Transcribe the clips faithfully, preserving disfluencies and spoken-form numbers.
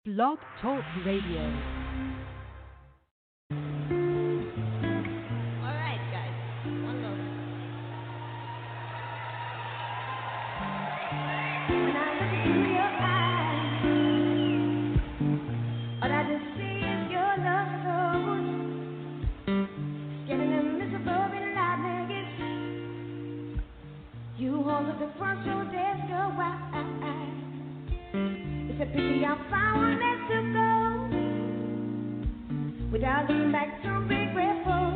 Blog Talk Radio. All right, guys. One love. When I look into your eyes, all I just see is your love so getting invisible in light naked. You hold up the front row desk, go wide. It's a pity I found one left to go without looking back to regretful.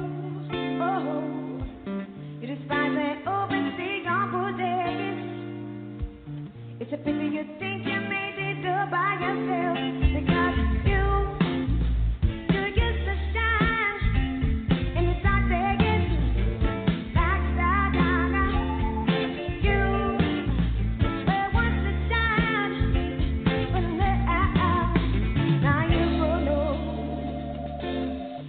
Oh, you despise and oversee your bodegas. It's a pity you think you made it good by yourself because you, you used to shine in the dark Vegas, backside down. You were once to shine, but now you go low.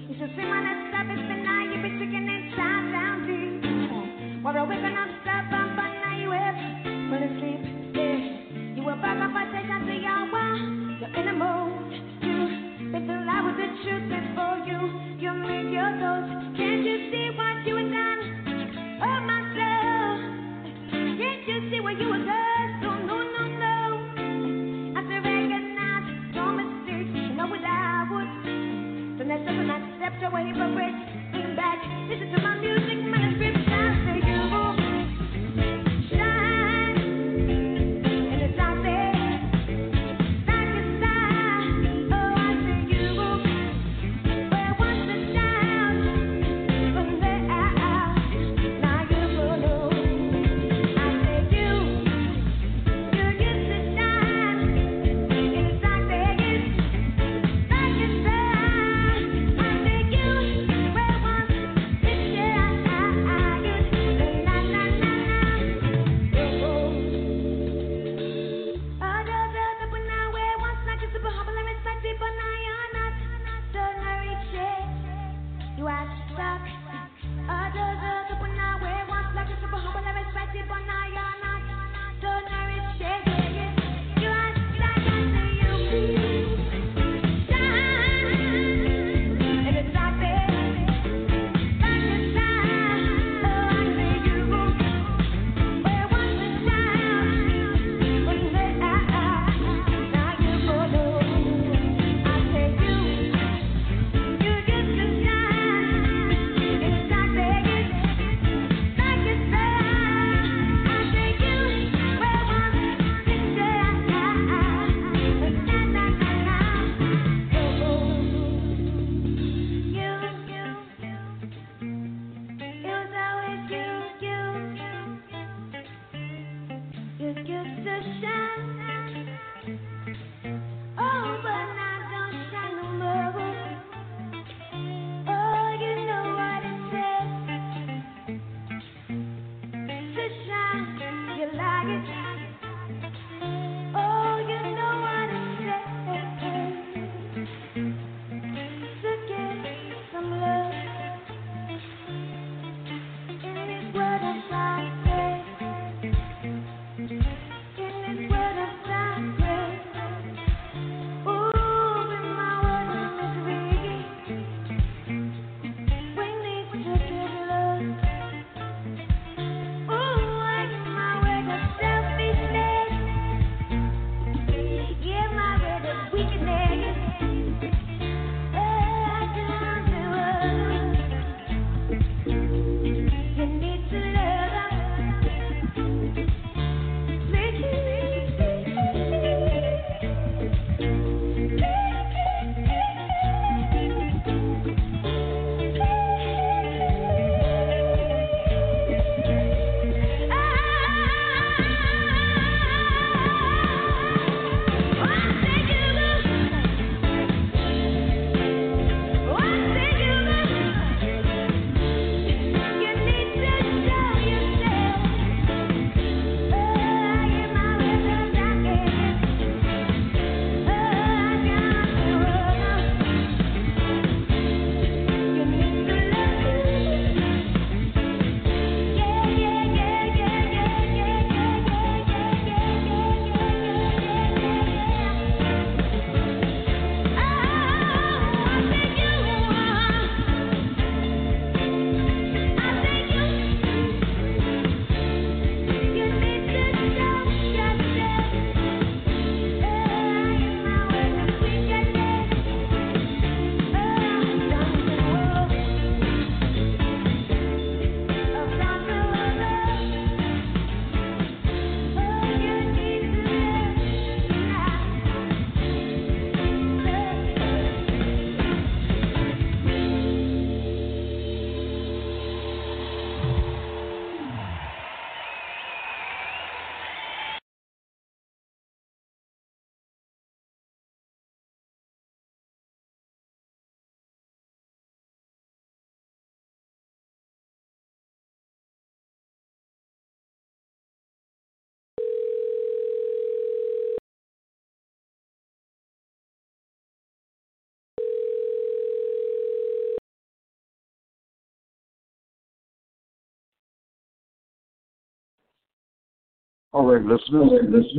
All right, listeners.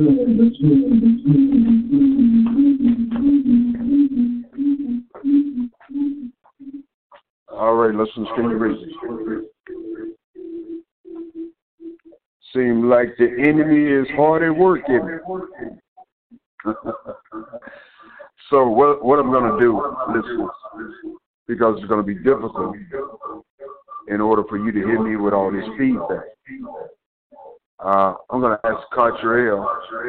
All right, listeners, can you read it? Seems like the enemy is hard at work, isn't it? So what, what I'm going to do, listeners, because it's going to be difficult in order for you to hear me with all this feedback. Uh, I'm going to ask Cartrell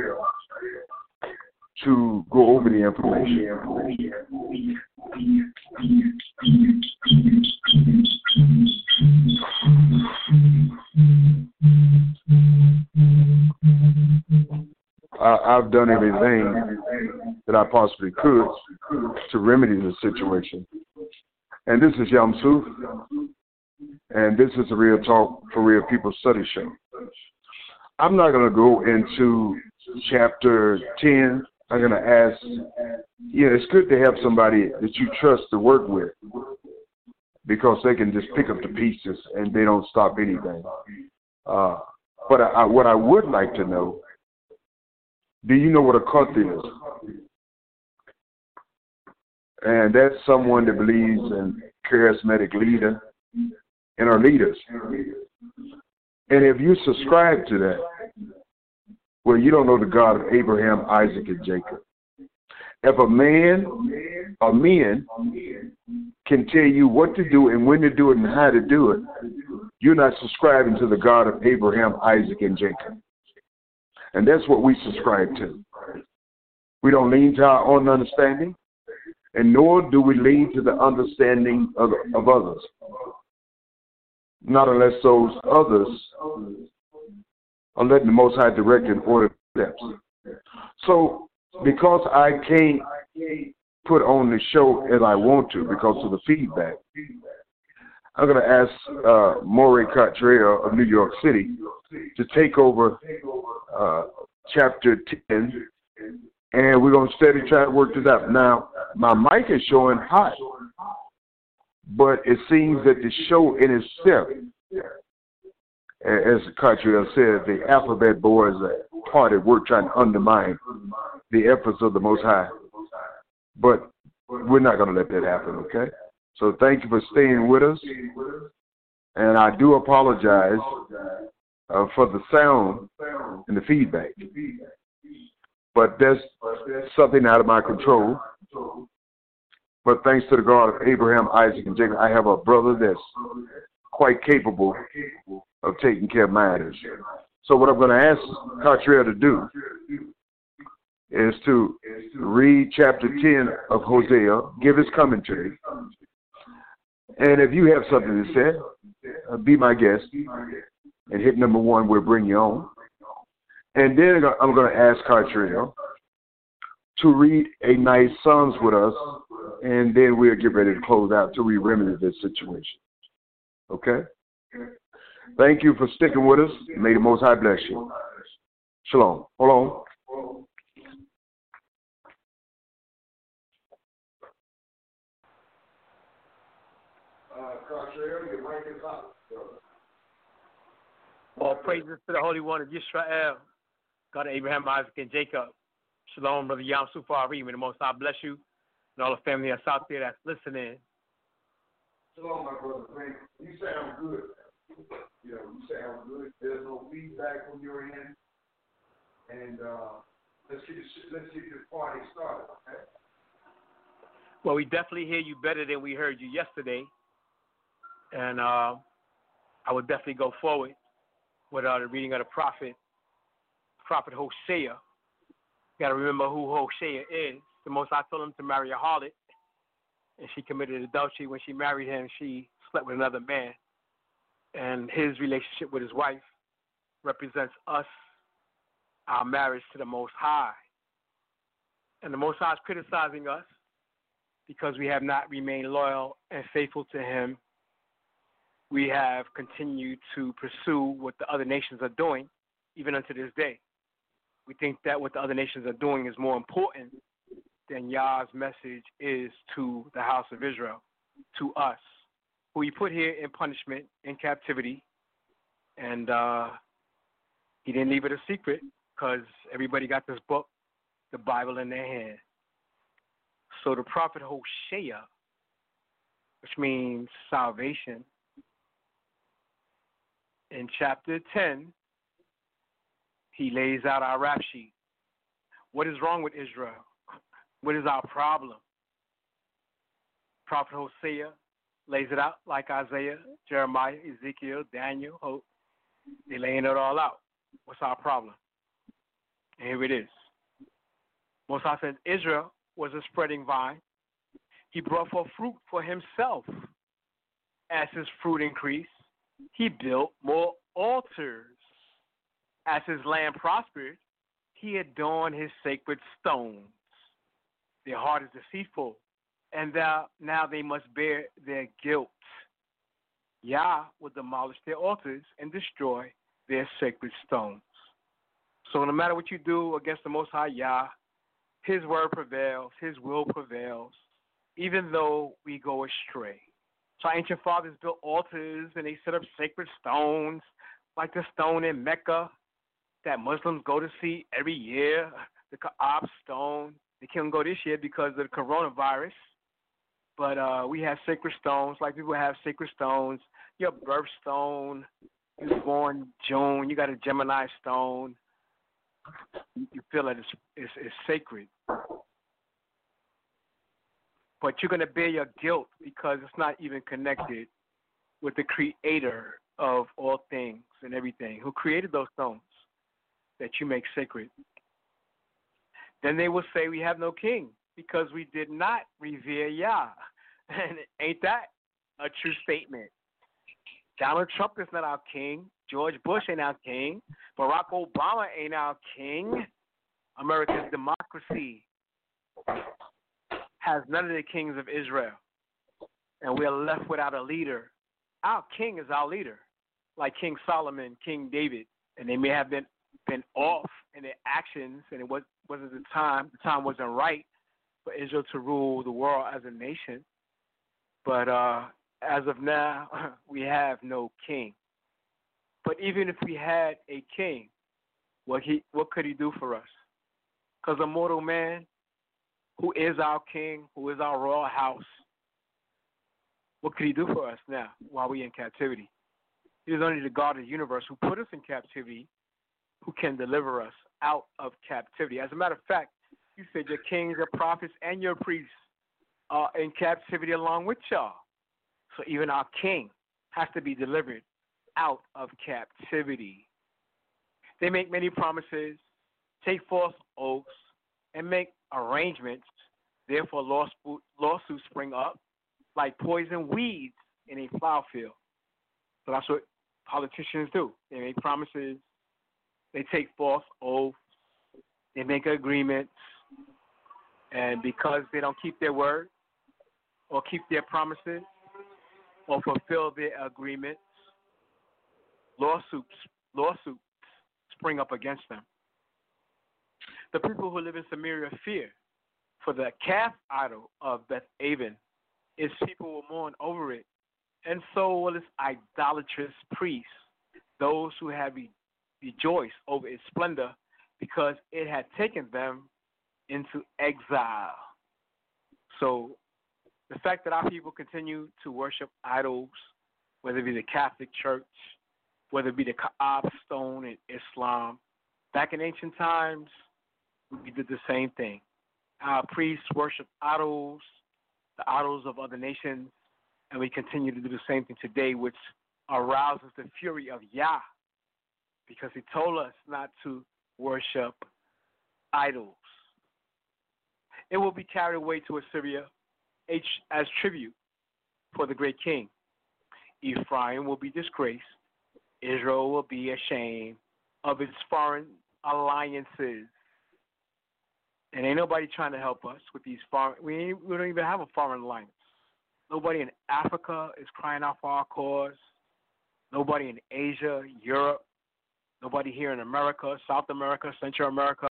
to go over the information. I, I've done everything that I possibly could to remedy the situation. And this is Yamsuf, and this is a Real Talk for Real People study show. I'm not going to go into chapter ten. I'm going to ask, you know, it's good to have somebody that you trust to work with because they can just pick up the pieces and they don't stop anything. Uh, but I, I, what I would like to know, do you know what a cult is? And that's someone that believes in charismatic leader and our leaders. And if you subscribe to that, well, you don't know the God of Abraham, Isaac, and Jacob. If a man or men can tell you what to do and when to do it and how to do it, you're not subscribing to the God of Abraham, Isaac, and Jacob. And that's what we subscribe to. We don't lean to our own understanding, and nor do we lean to the understanding of, of others. Not unless those others are letting the Most High direct and order steps. So, because I can't put on the show as I want to because of the feedback, I'm going to ask uh, Morey Cottrell of New York City to take over uh, chapter ten, and we're going to steady try to work this out. Now, my mic is showing hot, but it seems that the show in itself, as Cottrell said, the alphabet boys are hard at work trying to undermine the efforts of the Most High. But we're not going to let that happen, okay? So thank you for staying with us. And I do apologize uh, for the sound and the feedback. But that's something out of my control. But thanks to the God of Abraham, Isaac, and Jacob, I have a brother that's quite capable of taking care of matters. So what I'm going to ask Cottrell to do is to read chapter ten of Hosea, give his commentary. And if you have something to say, uh, be my guest. And hit number one, we'll bring you on. And then I'm going to ask Cottrell to read a nice Psalms with us, and then we'll get ready to close out till we remedy this situation. Okay? Thank you for sticking with us. May the Most High bless you. Shalom. Hold on. Uh, Cottrell, your mic is hot. All praises to the Holy One of Yisrael, God of Abraham, Isaac, and Jacob. Shalom, Brother Yam Sufari. May the Most High bless you and all the family that's out there that's listening. Shalom, my brother. Man, you sound good. You know, you sound good. There's no feedback from your end. And uh, let's get this, let's get this party started, okay? Well, we definitely hear you better than we heard you yesterday. And uh, I would definitely go forward with uh, the reading of the prophet, prophet Hosea. You got to remember who Hosea is. The Most High told him to marry a harlot, and she committed adultery. When she married him, she slept with another man. And his relationship with his wife represents us, our marriage to the Most High. And the Most High is criticizing us because we have not remained loyal and faithful to him. We have continued to pursue what the other nations are doing, even unto this day. We think that what the other nations are doing is more important than Yah's message is to the house of Israel, to us, who he put here in punishment, in captivity, and uh, He didn't leave it a secret because everybody got this book, the Bible, in their hand. So the prophet Hosea, which means salvation, in chapter ten, he lays out our rap sheet. What is wrong with Israel? What is our problem? Prophet Hosea lays it out like Isaiah, Jeremiah, Ezekiel, Daniel, Hope. They're laying it all out. What's our problem? And here it is. Most High says Israel was a spreading vine. He brought forth fruit for himself. As his fruit increased, he built more altars. As his land prospered, he adorned his sacred stones. Their heart is deceitful, and thou, now they must bear their guilt. Yah will demolish their altars and destroy their sacred stones. So no matter what you do against the Most High Yah, his word prevails, his will prevails, even though we go astray. So our ancient fathers built altars and they set up sacred stones, like the stone in Mecca that Muslims go to see every year, the Kaaba stone. They couldn't go this year because of the coronavirus. But uh, we have sacred stones, like people have sacred stones. Your birthstone, you were born June, you got a Gemini stone. You feel that it's, it's, it's sacred. But you're going to bear your guilt because it's not even connected with the creator of all things and everything, who created those stones that you make sacred. Then they will say we have no king because we did not revere Yah. And ain't that a true statement? Donald Trump is not our king. George Bush ain't our king. Barack Obama ain't our king. America's democracy has none of the kings of Israel. And we are left without a leader. Our king is our leader, like King Solomon, King David. And they may have been, been off in their actions, and it was, wasn't the time. The time wasn't right for Israel to rule the world as a nation. But uh, as of now, we have no king. But even if we had a king, what he what could he do for us? Because a mortal man who is our king, who is our royal house, what could he do for us now while we're in captivity? He is only the God of the universe who put us in captivity, who can deliver us out of captivity. As a matter of fact, you said your kings, your prophets, and your priests are in captivity along with y'all. So even our king has to be delivered out of captivity. They make many promises, take false oaths, and make arrangements. Therefore, lawsuits spring up like poison weeds in a plow field. So that's what politicians do. They make promises, they take false oaths, they make agreements, and because they don't keep their word or keep their promises or fulfill their agreements, lawsuits lawsuits spring up against them. The people who live in Samaria fear for the calf idol of Beth Aven. Its people will mourn over it, and so will its idolatrous priests, those who have re- rejoiced over its splendor, because it had taken them into exile. So the fact that our people continue to worship idols, whether it be the Catholic Church, whether it be the Kaaba stone in Islam, back in ancient times, we did the same thing. Our priests worship idols, the idols of other nations, and we continue to do the same thing today, which arouses the fury of Yah, because he told us not to worship idols. It will be carried away to Assyria as tribute for the great king. Ephraim will be disgraced. Israel will be ashamed of its foreign alliances. And ain't nobody trying to help us with these foreign. We, ain't, we don't even have a foreign alliance. Nobody in Africa is crying out for our cause. Nobody in Asia, Europe, nobody here in America, South America, Central America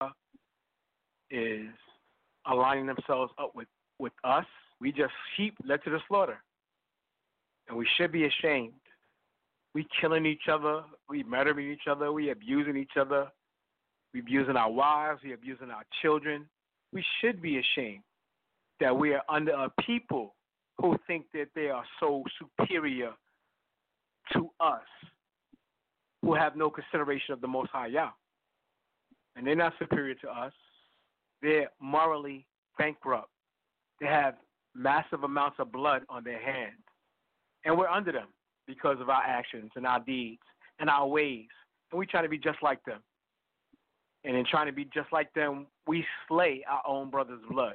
is aligning themselves up with, with us. We just sheep led to the slaughter. And we should be ashamed. We killing each other. We murdering each other. We abusing each other. We abusing our wives. We abusing our children. We should be ashamed that we are under a people who think that they are so superior to us, who have no consideration of the Most High Yah. And they're not superior to us. They're morally bankrupt. They have massive amounts of blood on their hands. And we're under them because of our actions and our deeds and our ways. And we try to be just like them. And in trying to be just like them, we slay our own brother's blood.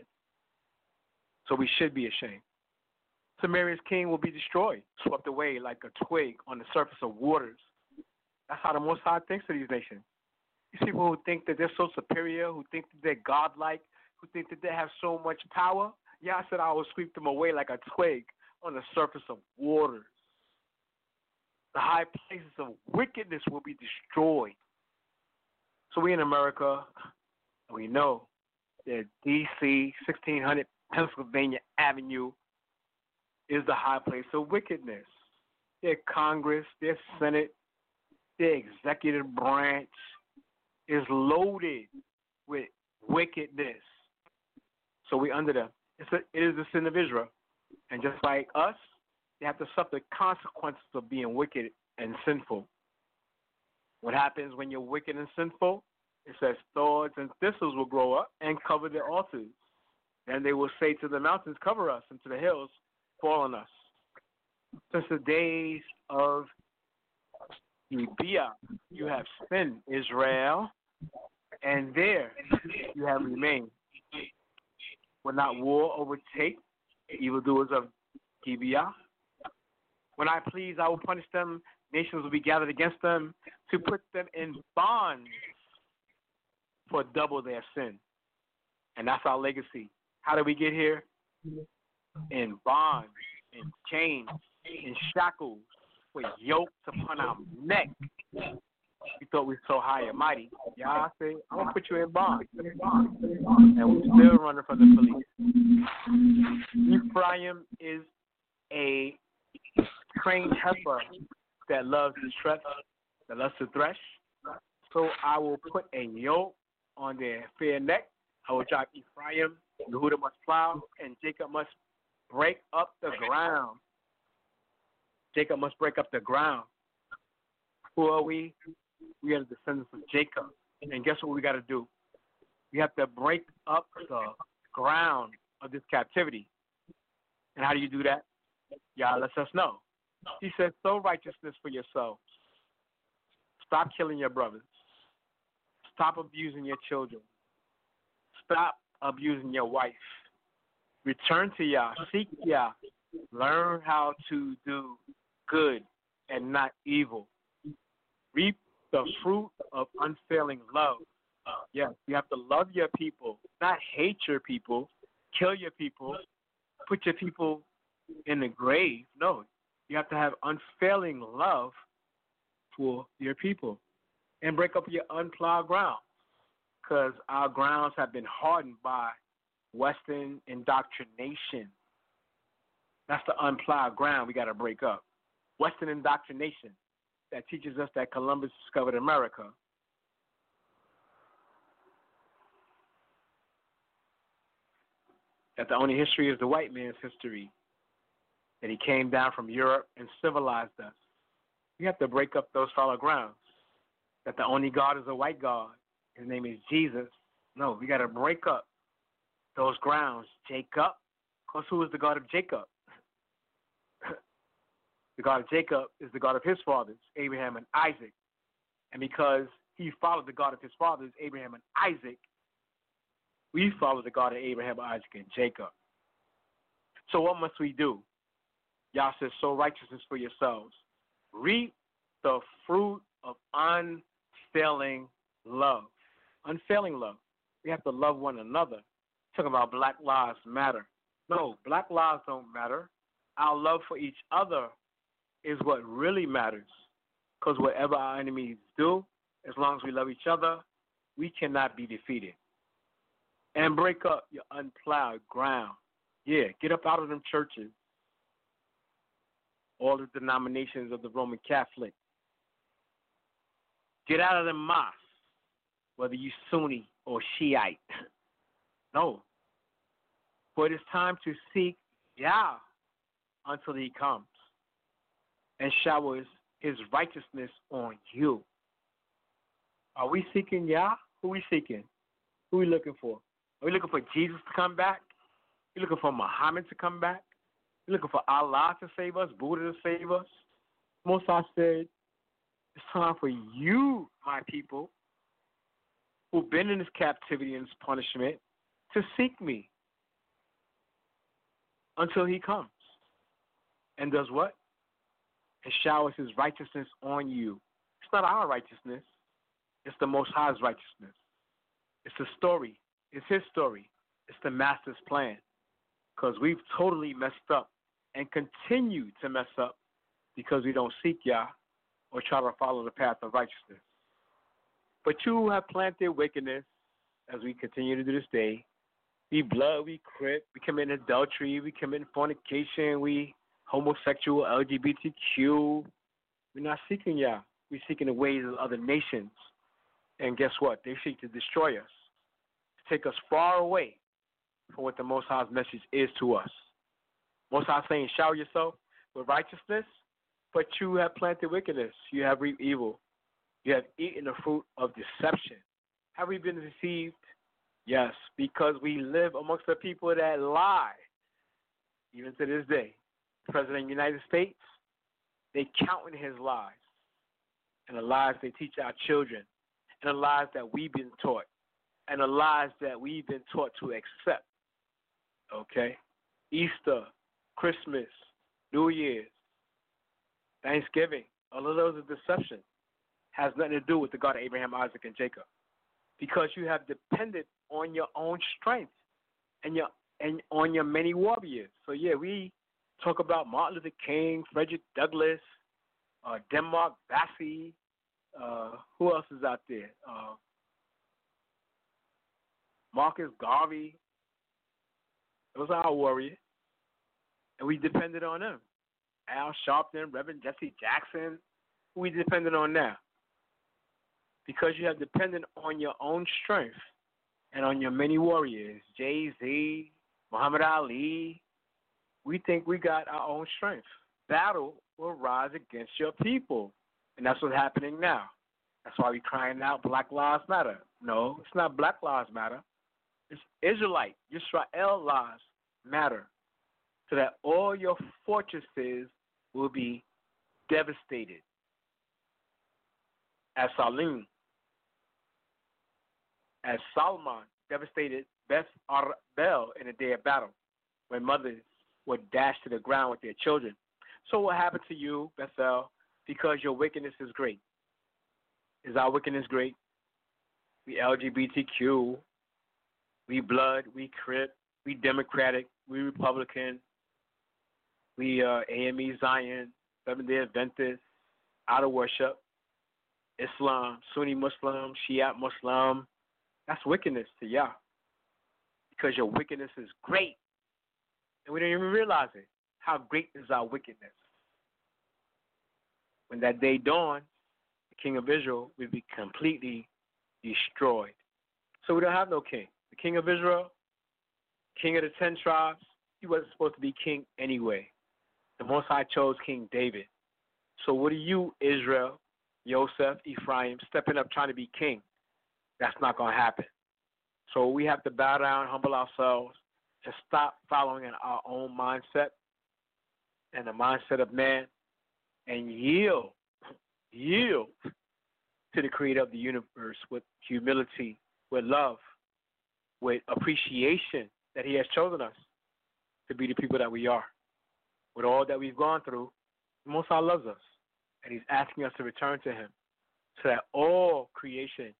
So we should be ashamed. Samaria's king will be destroyed, swept away like a twig on the surface of waters. That's how the Most High thinks of these nations. These people who think that they're so superior, who think that they're godlike, who think that they have so much power, yeah, I said I will sweep them away like a twig on the surface of waters. The high places of wickedness will be destroyed. So we in America, we know that D C, sixteen hundred Pennsylvania Avenue is the high place of wickedness. Their Congress, their Senate, their executive branch is loaded with wickedness. So we under them. It's a, it is the sin of Israel. And just like us, they have to suffer the consequences of being wicked and sinful. What happens when you're wicked and sinful? It says thorns and thistles will grow up and cover their altars. And they will say to the mountains, cover us, and to the hills, fall on us. Since the days of Gibeah, you have sinned, Israel, and there you have remained. Will not war overtake the evildoers of Gibeah? When I please, I will punish them. Nations will be gathered against them to put them in bonds for double their sin. And that's our legacy. How did we get here? In bonds, in chains, in shackles, with yokes upon our neck. We thought we were so high and mighty. Yeah, I say, I'm going to put you in bonds. And we're still running from the police. Ephraim is a trained heifer that loves to thresh, that loves to thresh. So I will put a yoke on their fair neck. I will drive Ephraim, Yehuda must plow, and Jacob must break up the ground. Jacob must break up the ground. Who are we? We are the descendants of Jacob. And guess what we got to do? We have to break up the ground of this captivity. And how do you do that? Yah lets us know. He says, sow righteousness for yourselves. Stop killing your brothers. Stop abusing your children. Stop abusing your wife. Return to Yah. Seek Yah. Learn how to do good and not evil. Reap the fruit of unfailing love. Yes, you have to love your people, not hate your people, kill your people, put your people in the grave. No, you have to have unfailing love for your people and break up your unplowed ground, because our grounds have been hardened by Western indoctrination. That's the unplowed ground we got to break up. Western indoctrination that teaches us that Columbus discovered America. That the only history is the white man's history. That he came down from Europe and civilized us. We have to break up those fallow grounds. That the only God is a white God. His name is Jesus. No, we got to break up those grounds. Jacob, because who is the God of Jacob? The God of Jacob is the God of his fathers, Abraham and Isaac. And because he followed the God of his fathers, Abraham and Isaac, we follow the God of Abraham, Isaac, and Jacob. So what must we do? Yah says, sow righteousness for yourselves. Reap the fruit of unfailing love. Unfailing love. We have to love one another. Talking about Black Lives Matter. No, Black lives don't matter. Our love for each other is what really matters. Because whatever our enemies do, as long as we love each other, we cannot be defeated. And break up your unplowed ground. Yeah, get up out of them churches. all the denominations of the Roman Catholic. Get out of the mosque, whether you Sunni or Shiite. No. For it is time to seek Yah until he comes and showers his righteousness on you. Are we seeking Yah? Who are we seeking? Who are we looking for? Are we looking for Jesus to come back? Are we looking for Muhammad to come back? Are we looking for Allah to save us, Buddha to save us? Moses said, it's time for you, my people, who've been in this captivity and this punishment, to seek me until he comes. And does what? And showers his righteousness on you. It's not our righteousness. It's the Most High's righteousness. It's the story. It's his story. It's the Master's plan. Because we've totally messed up and continue to mess up because we don't seek Yah or try to follow the path of righteousness. But you have planted wickedness, as we continue to do this day. We blood, we crip, we commit adultery, we commit fornication, we homosexual, L G B T Q. We're not seeking Yah. We're seeking the ways of other nations. And guess what? They seek to destroy us, to take us far away from what the Most High's message is to us. Most High saying, shower yourself with righteousness, but you have planted wickedness. You have reaped evil. You have eaten the fruit of deception. Have we been deceived? Yes, because we live amongst the people that lie. Even to this day, the President of the United States, they count in his lies and the lies they teach our children and the lies that we've been taught and the lies that we've been taught to accept. Okay? Easter, Christmas, New Year's, Thanksgiving, all of those are deception. Has nothing to do with the God of Abraham, Isaac, and Jacob. Because you have depended on your own strength and your and on your many warriors. So yeah, we talk about Martin Luther King, Frederick Douglass, uh, Denmark Vesey, uh, who else is out there? Uh, Marcus Garvey. Those are our warriors. And we depended on them. Al Sharpton, Reverend Jesse Jackson, who we depended on now. Because you have depended on your own strength and on your many warriors, Jay-Z, Muhammad Ali. We think we got our own strength. Battle will rise against your people. And that's what's happening now. That's why we're crying out Black Lives Matter. No, it's not Black Lives Matter. It's Israelite, Yisrael lives matter. So that all your fortresses will be devastated. As Salim, as Solomon devastated Beth Arbel in the day of battle, when mothers were dashed to the ground with their children. So what happened to you, Bethel? Because your wickedness is great. Is our wickedness great? We L G B T Q, we blood, we crip, we Democratic, we Republican, we uh, A M E Zion, Seventh-day Adventist, out of worship, Islam, Sunni Muslim, Shiite Muslim. That's wickedness to Yah. Because your wickedness is great. And we don't even realize it. How great is our wickedness? When that day dawned, the king of Israel will be completely destroyed. So we don't have no king. The king of Israel, king of the ten tribes, he wasn't supposed to be king anyway. The Most High chose King David. So what are you, Israel, Joseph, Ephraim, stepping up trying to be king? That's not going to happen. So we have to bow down, humble ourselves, and stop following in our own mindset and the mindset of man and yield, yield to the creator of the universe with humility, with love, with appreciation that he has chosen us to be the people that we are. With all that we've gone through, the Most High loves us, and he's asking us to return to him so that all creation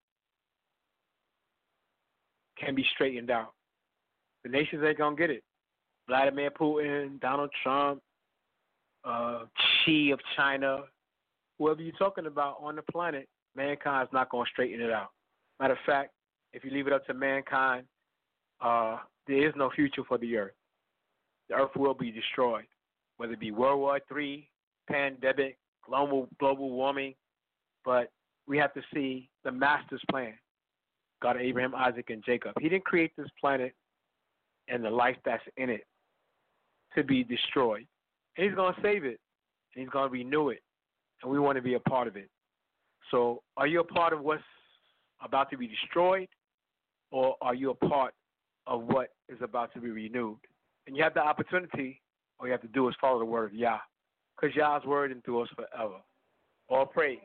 can be straightened out. The nations ain't going to get it. Vladimir Putin, Donald Trump, uh, Xi of China, whoever you're talking about on the planet, mankind's not going to straighten it out. Matter of fact, if you leave it up to mankind, uh, there is no future for the earth. The earth will be destroyed, whether it be World War Three, pandemic, global global warming, but we have to see the master's plan, God of Abraham, Isaac, and Jacob. He didn't create this planet and the life that's in it to be destroyed. And he's going to save it, and he's going to renew it, and we want to be a part of it. So are you a part of what's about to be destroyed, or are you a part of what is about to be renewed? And you have the opportunity, all you have to do is follow the word of Yah, because Yah's word endures forever. All praise.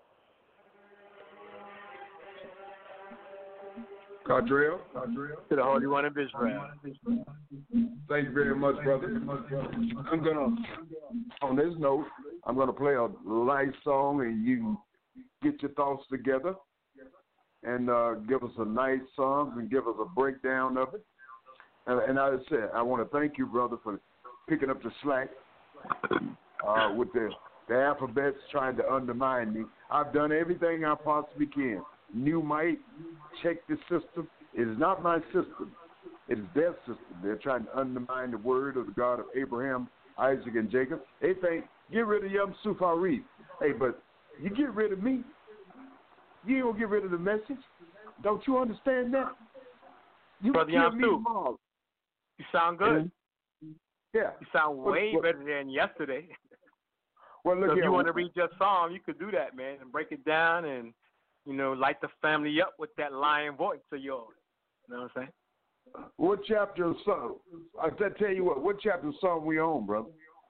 Cardrell? To the Holy One of Israel. Thank you very much, brother. I'm gonna, on this note, I'm gonna play a light song, and you get your thoughts together, and uh, give us a nice song, and give us a breakdown of it. And, and as I said, I want to thank you, brother, for picking up the slack uh, with the the alphabets trying to undermine me. I've done everything I possibly can. You might check the system. It is not my system. It is their system. They're trying to undermine the word of the God of Abraham, Isaac, and Jacob. They think, get rid of Yom Sufarid. Hey, but you get rid of me, you ain't going to get rid of the message. Don't you understand that? You Brother kill me Yamsu, tomorrow. you sound good. Yeah. You sound way what, what, better than yesterday. Well, look So if here. you want to read your psalm, you could do that, man, and break it down and, you know, light the family up with that lion voice of yours. You know what I'm saying? What chapter of Psalm? I tell you what. What chapter of Psalm we on, brother?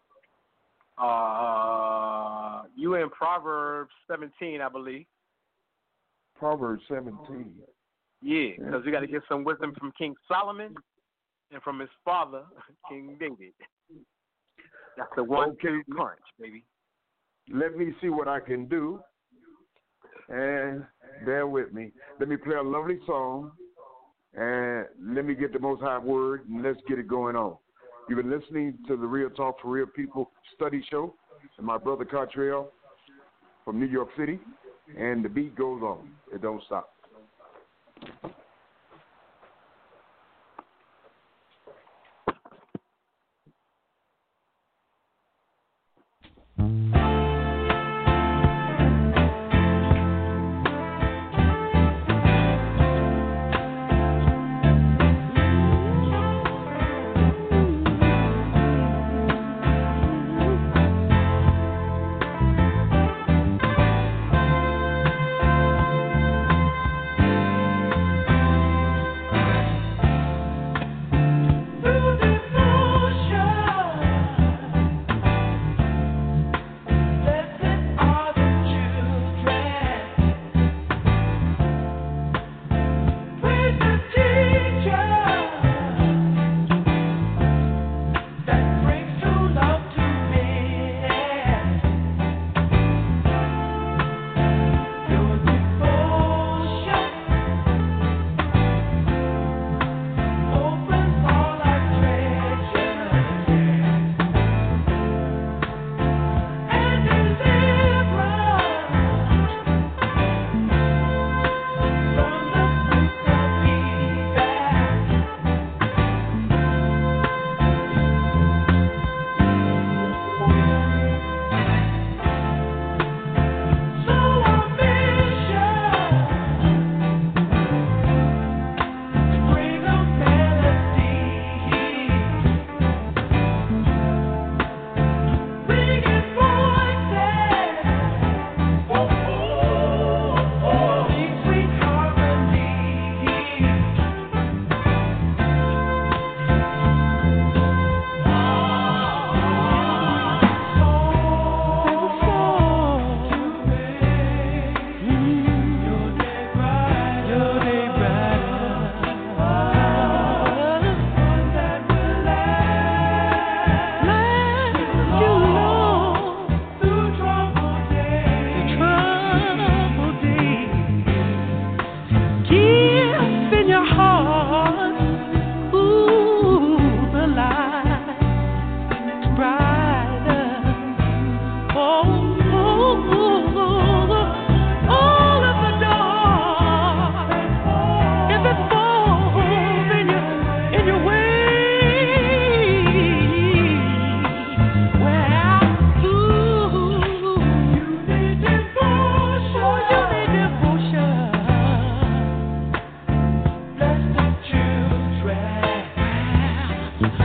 Uh, you in Proverbs seventeen, I believe. Proverbs seventeen. Yeah, because we got to get some wisdom from King Solomon and from his father, King David. That's the one Okay. two punch, baby. Let me see what I can do. And bear with me. Let me play a lovely song, and let me get the Most High word, and let's get it going on. You've been listening to the Real Talk for Real People study show, and my brother Cottrell from New York City, and the beat goes on. It don't stop. Thank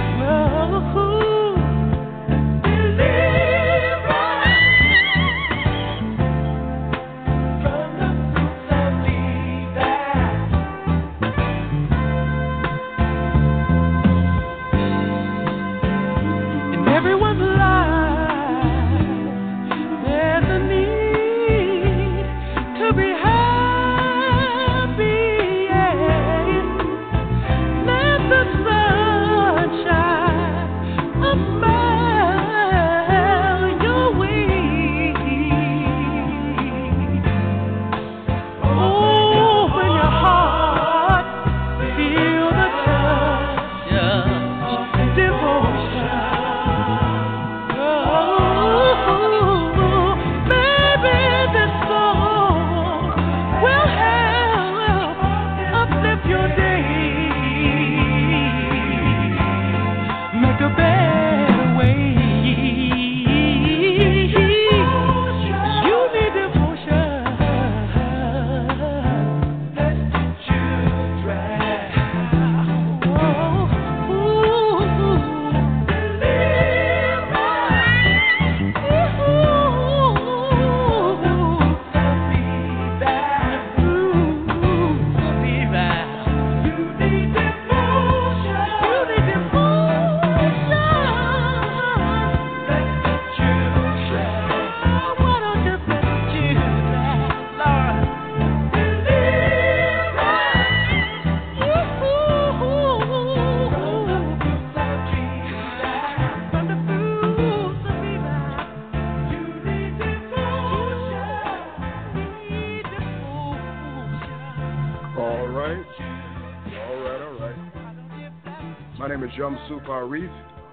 Jamsu Arif,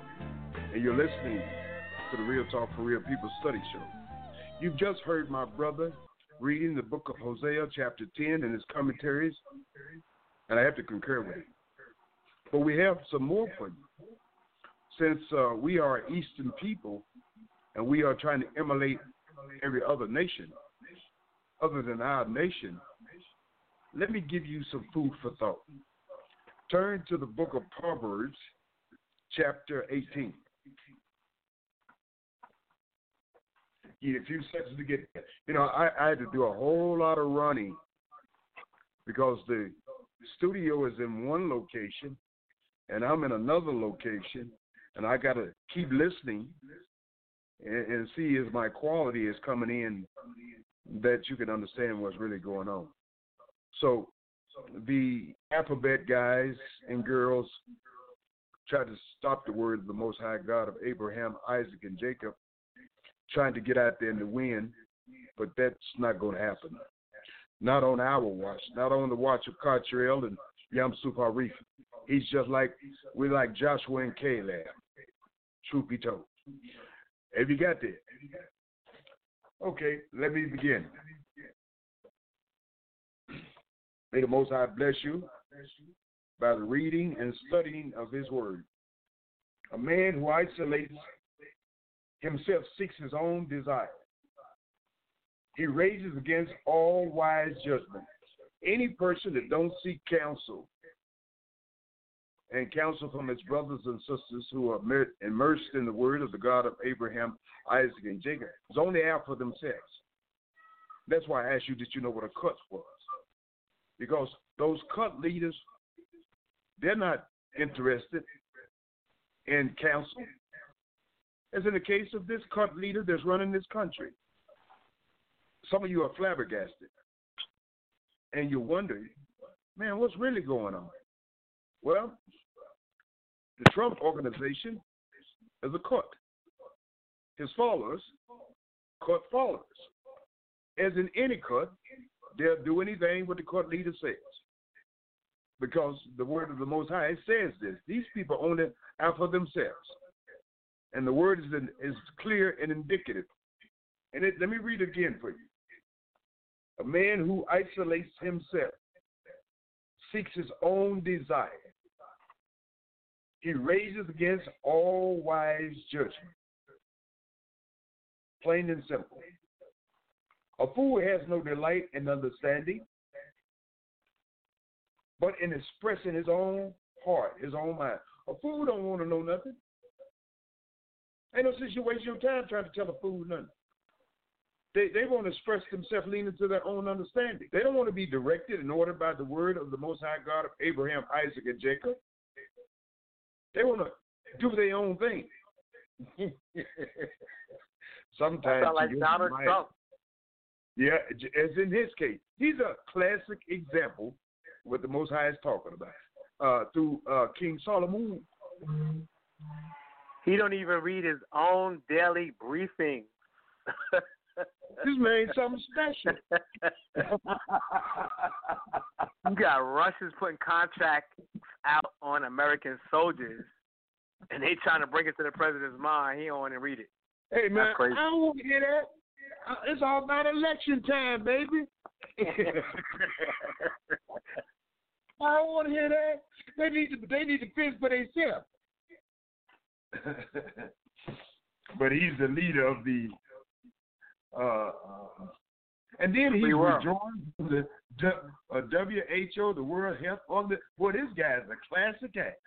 and you're listening to the Real Talk for Real People Study Show. You've just heard my brother reading the book of Hosea, chapter ten, and his commentaries, and I have to concur with him. But we have some more for you. Since uh, we are Eastern people, and we are trying to emulate every other nation, other than our nation, let me give you some food for thought. Turn to the book of Proverbs, chapter eighteen. You need a few seconds to get, you know, I, I had to do a whole lot of running because the studio is in one location and I'm in another location, and I got to keep listening and, and see if my quality is coming in that you can understand what's really going on. So, the alphabet guys and girls tried to stop the word of the Most High God of Abraham, Isaac, and Jacob, trying to get out there in the wind, but that's not going to happen. Not on our watch, not on the watch of Cottrell and Jamsu Arif. He's just like, we're like Joshua and Caleb, truth be told. Have you got that? Okay, let me begin. May the Most High bless you by the reading and studying of His Word. A man who isolates himself seeks his own desire. He rages against all wise judgment. Any person that don't seek counsel and counsel from his brothers and sisters who are immersed in the word of the God of Abraham, Isaac, and Jacob is only out for themselves. That's why I asked you, did you know what a cut was? Because those cut leaders, they're not interested in counsel. As in the case of this cut leader that's running this country. Some of you are flabbergasted. And you wonder, man, what's really going on? Well, the Trump organization is a cut. His followers, cut followers. As in any cut, they'll do anything what the court leader says. Because the word of the Most High says this. These people own it out for themselves. And the word is, in, is clear and indicative. And it, let me read it again for you. A man who isolates himself seeks his own desire. He rages against all wise judgment. Plain and simple. A fool has no delight in understanding, but in expressing his own heart, his own mind. A fool don't want to know nothing. Ain't no sense you waste your time trying to tell a fool nothing. They they want to express themselves leaning to their own understanding. They don't want to be directed and ordered by the word of the Most High God of Abraham, Isaac, and Jacob. They want to do their own thing. Sometimes sound like Donald might, Trump. Yeah, as in his case, he's a classic example of what the Most High is talking about uh, through uh, King Solomon. He don't even read his own daily briefing. This man something special. You got Russians putting contracts out on American soldiers, and they trying to bring it to the president's mind. He don't want to read it. Hey, man, That's crazy. I don't want to hear that. Uh, It's all about election time, baby. I don't want to hear that. They need to. They need to fence for themselves. But he's the leader of the. Uh, uh, and then he's rejoined the uh, W H O, the World Health Organization. Boy, this guy's a classic act.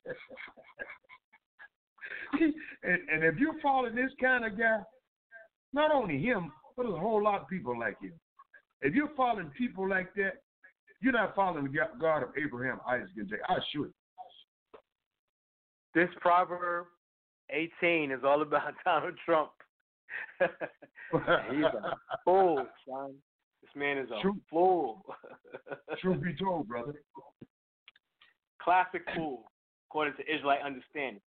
and, and if you're following this kind of guy, not only him, but there's a whole lot of people like him. If you're following people like that, you're not following the God of Abraham, Isaac, and Jacob. I assure you. This Proverb eighteen is all about Donald Trump. He's a fool, son. This man is a True. fool. Truth be told, brother. Classic fool, according to Israelite understanding.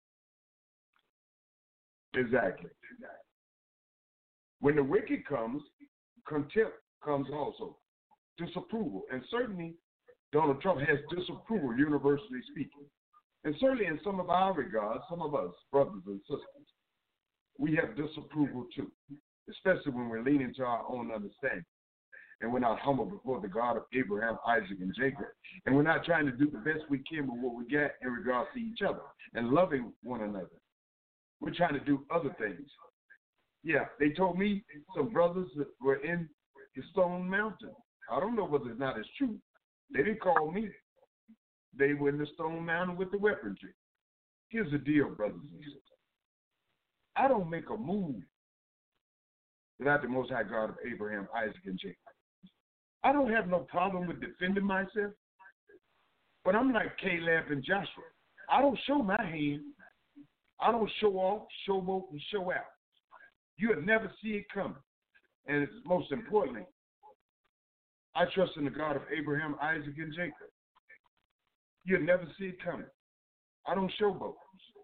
Exactly. When the wicked comes, contempt comes also. Disapproval. And certainly, Donald Trump has disapproval, universally speaking. And certainly in some of our regards, some of us, brothers and sisters, we have disapproval too, especially when we're leaning to our own understanding. And we're not humble before the God of Abraham, Isaac, and Jacob. And we're not trying to do the best we can with what we got in regards to each other and loving one another. We're trying to do other things. Yeah, they told me some brothers that were in the Stone Mountain. I don't know whether it's not as true. They didn't call me. They were in the Stone Mountain with the weaponry. Here's the deal, brothers and sisters. I don't make a move without the Most High God of Abraham, Isaac, and Jacob. I don't have no problem with defending myself, but I'm like Caleb and Joshua. I don't show my hand. I don't show off, showboat, and show out. You'll never see it coming. And it's most importantly, I trust in the God of Abraham, Isaac, and Jacob. You'll never see it coming. I don't showboat.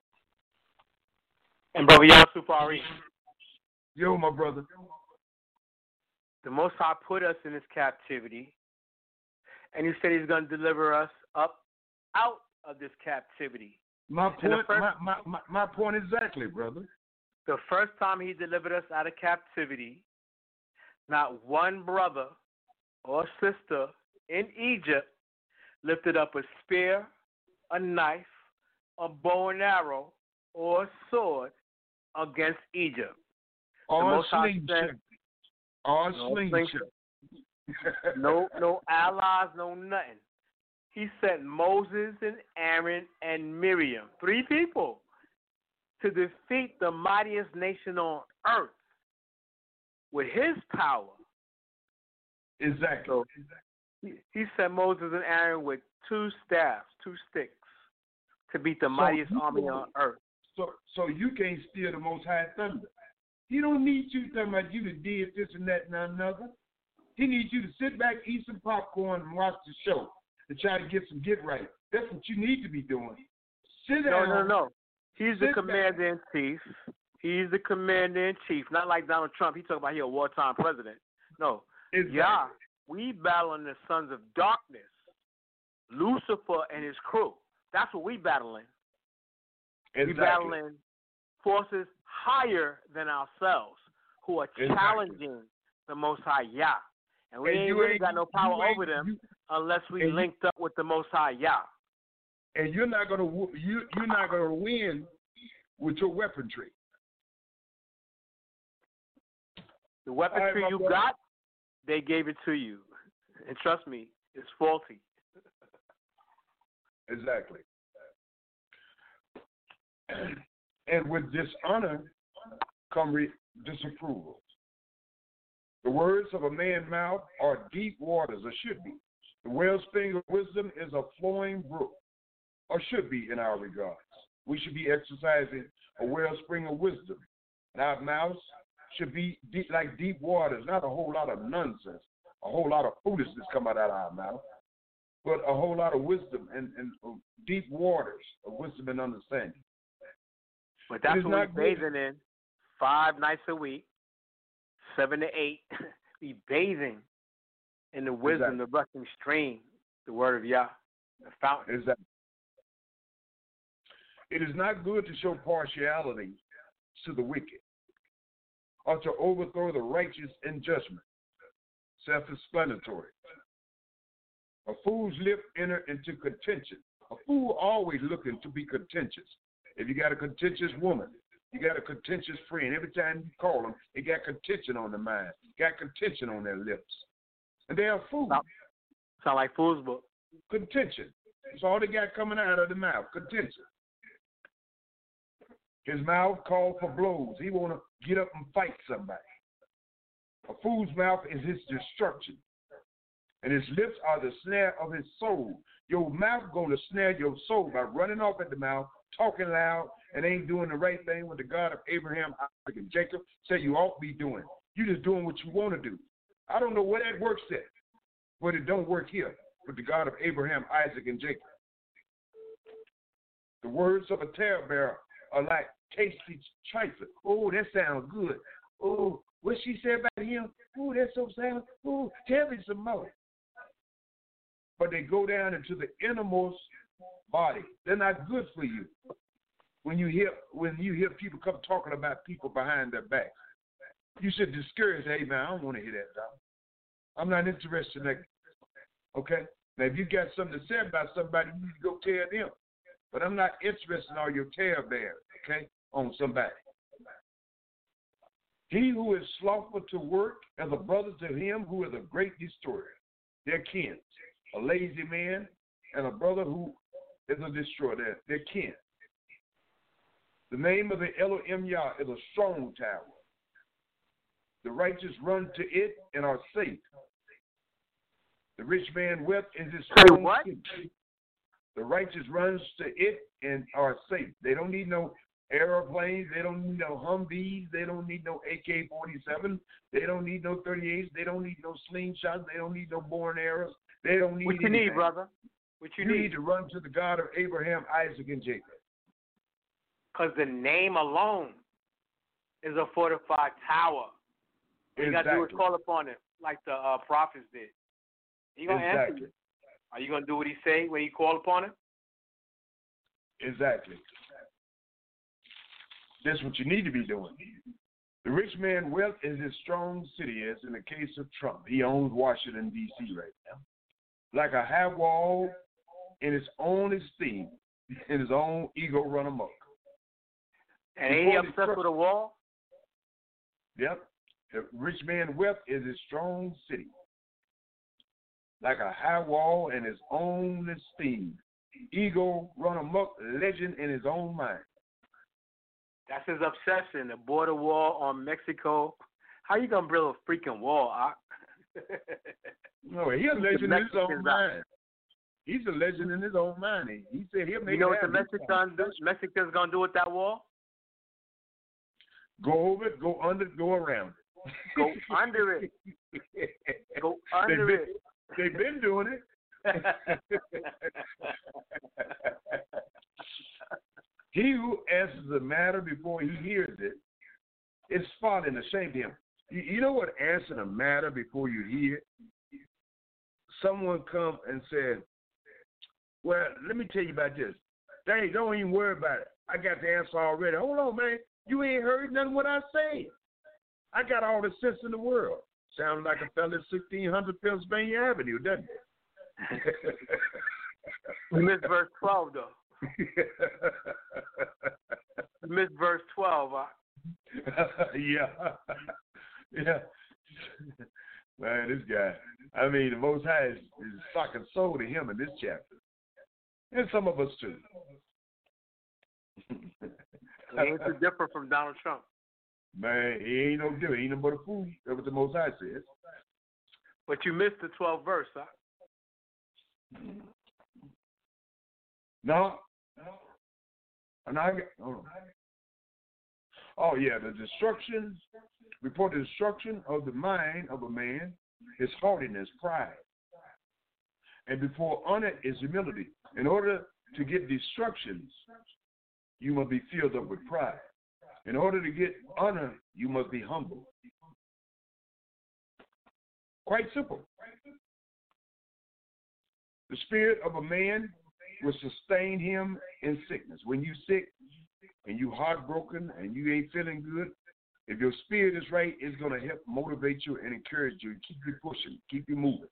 And Brother Yasufari, Yo, my brother. the Most High put us in this captivity, and He said He's going to deliver us up out of this captivity. My And the point, first- my, my, my, my point exactly, brother. The first time He delivered us out of captivity, not one brother or sister in Egypt lifted up a spear, a knife, a bow and arrow, or a sword against Egypt. All Most High slingshot. said- All No slingshot. No, no allies, no nothing. He sent Moses and Aaron and Miriam, three people, to defeat the mightiest nation on earth with His power. Exactly. So he, he sent Moses and Aaron with two staffs, two sticks, to beat the So mightiest you army know- on earth. So, so you can't steal the Most High thunder. He don't need you talking about you that did this and that and another. He needs you to sit back, eat some popcorn, and watch the show and try to get some get right. That's what you need to be doing. Sit No, down. no, no. He's the Sit commander in chief. He's the commander in chief. Not like Donald Trump. He talking about he a wartime president. No. Exactly. Yeah, we battling the sons of darkness, Lucifer and his crew. That's what we battling. Exactly. We battling forces higher than ourselves who are Exactly. challenging the Most High Yah. And we And ain't you really ain't- got no power you ain't- over them you- unless we and you- linked up with the Most High Yah. And you're not gonna wo- you you're not gonna win with your weaponry. The weaponry All right, my you brother. got, they gave it to you. And trust me, it's faulty. Exactly. And with dishonor come re- disapproval. The words of a man's mouth are deep waters, or should be. The wellspring of wisdom is a flowing brook, or should be in our regards. We should be exercising a wellspring of wisdom. And our mouths should be deep, like deep waters, not a whole lot of nonsense, a whole lot of foolishness come out of our mouth, but a whole lot of wisdom and, and uh, deep waters of wisdom and understanding. But that's what we're bathing in five nights a week, seven to eight. We bathing in the wisdom, exactly. The rushing stream, the word of Yah, the fountain. Exactly. It is not good to show partiality to the wicked, or to overthrow the righteous in judgment. Self-explanatory. A fool's lip enter into contention. A fool always looking to be contentious. If you got a contentious woman, you got a contentious friend. Every time you call them, they got contention on their mind, got contention on their lips. And they are fools. Sound, sound like fool's book. Contention. That's all they got coming out of the mouth, contention. His mouth called for blows. He want to get up and fight somebody. A fool's mouth is his destruction, and his lips are the snare of his soul. Your mouth going to snare your soul by running off at the mouth, talking loud, and ain't doing the right thing with the God of Abraham, Isaac, and Jacob said you ought to be doing. You just doing what you want to do. I don't know where that works at, but it don't work here with the God of Abraham, Isaac, and Jacob. The words of a talebearer are like tasty trifling. Oh, that sounds good. Oh, what she said about him? Oh, that's so sad. Oh, tell me some more. But they go down into the innermost body. They're not good for you. When you hear when you hear people come talking about people behind their back, you should discourage. Hey man, I don't want to hear that, dog. I'm not interested in that. Okay. Now if you got something to say about somebody, you need to go tell them. But I'm not interested in all your talebearers. Okay, on somebody. He who is slothful to work is a brother to him who is a great destroyer. They're kin. A lazy man and a brother who is a destroyer. They're, they're kin. The name of the Elohim Yah is a strong tower. The righteous run to it and are safe. The rich man wept in his strong what? city. The righteous runs to it and are safe. They don't need no airplanes. They don't need no Humvees. They don't need no A K forty-seven. They don't need no thirty-eights. They don't need no slingshots. They don't need no bow and arrows. They don't need What you anything. need, brother? What you, you need? need to run to the God of Abraham, Isaac, and Jacob. Because the name alone is a fortified tower. All you Exactly. got to do is call upon it, like the uh, prophets did. He gonna Exactly. answer you. Are you gonna do what he say when he call upon it? Exactly. That's what you need to be doing. The rich man wealth is his strong city, as in the case of Trump. He owns Washington, D C right now. Like a high wall in his own esteem, in his own ego run amok. And ain't he obsessed with a wall? Yep. The rich man wealth is his strong city. Like a high wall in his own esteem. Ego run amok, legend in his own mind. That's his obsession, the border wall on Mexico. How you going to build a freaking wall? No, he's a legend in his own mind. He's a legend in his own mind. He, he said he'll make You know it what the Mexicans do? Mexicans going to do with that wall? Go over it, go under it, go around it. Go under it. Go under they've it. Been, they've been doing it. He who answers a matter before he hears it is folly and ashamed of him. You, you know what answering a matter before you hear it? Someone come and said, well, let me tell you about this. Dang, don't even worry about it. I got the answer already. Hold on, man. You ain't heard nothing what I said. I got all the sense in the world. Sounds like a fella at sixteen hundred Pennsylvania Avenue, doesn't it? We missed verse twelve, though. We missed verse twelve. Huh? yeah. yeah. Man, this guy. I mean, the Most High is, is fucking soul to him in this chapter. And some of us too. He ain't too different from Donald Trump. Man, he ain't no different. He ain't no but a fool. That's what the Most High says. But you missed the twelfth verse, huh? No. And I, oh. oh, yeah, the destruction, report the destruction of the mind of a man is haughtiness, pride. And before honor is humility. In order to get destructions, you must be filled up with pride. In order to get honor, you must be humble. Quite simple. The spirit of a man will sustain him in sickness. When you sick and you heartbroken and you ain't feeling good, if your spirit is right, it's going to help motivate you and encourage you, keep you pushing, keep you moving.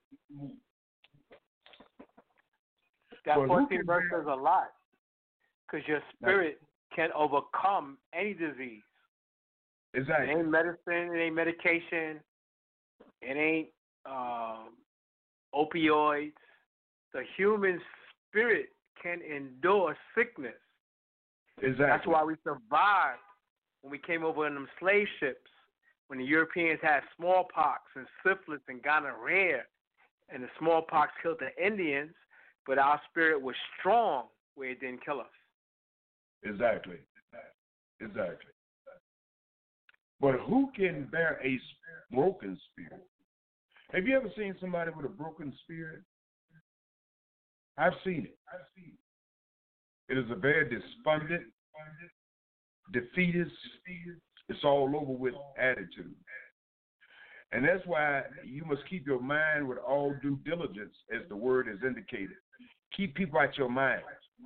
That But who fourteenth can verse bear- says a lot, because your spirit can overcome any disease. It Exactly. ain't medicine, it ain't medication, it ain't um, opioids. The human spirit can endure sickness. Exactly. That's why we survived when we came over in them slave ships, when the Europeans had smallpox and syphilis and gonorrhea, and the smallpox killed the Indians, but our spirit was strong where it didn't kill us. Exactly. Exactly. But who can bear a broken spirit? Have you ever seen somebody with a broken spirit? I've seen it. It is a very despondent, defeatist, it's all over with attitude. And that's why you must keep your mind with all due diligence, as the word is indicated. Keep people out your mind.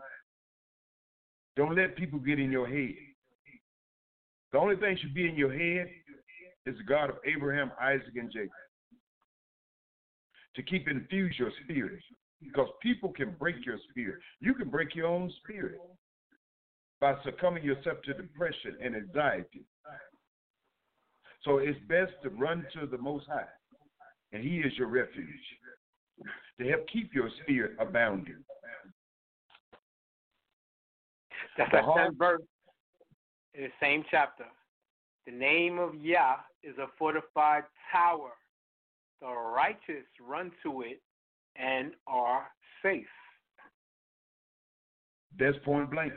Don't let people get in your head. The only thing should be in your head is the God of Abraham, Isaac, and Jacob. To keep infuse your spirit. Because people can break your spirit. You can break your own spirit by succumbing yourself to depression and anxiety. So it's best to run to the Most High, and He is your refuge, to help keep your spirit abounding. That's The that heart- tenth verse in the same chapter. The name of Yah is a fortified tower. The righteous run to it and are safe. That's point blank.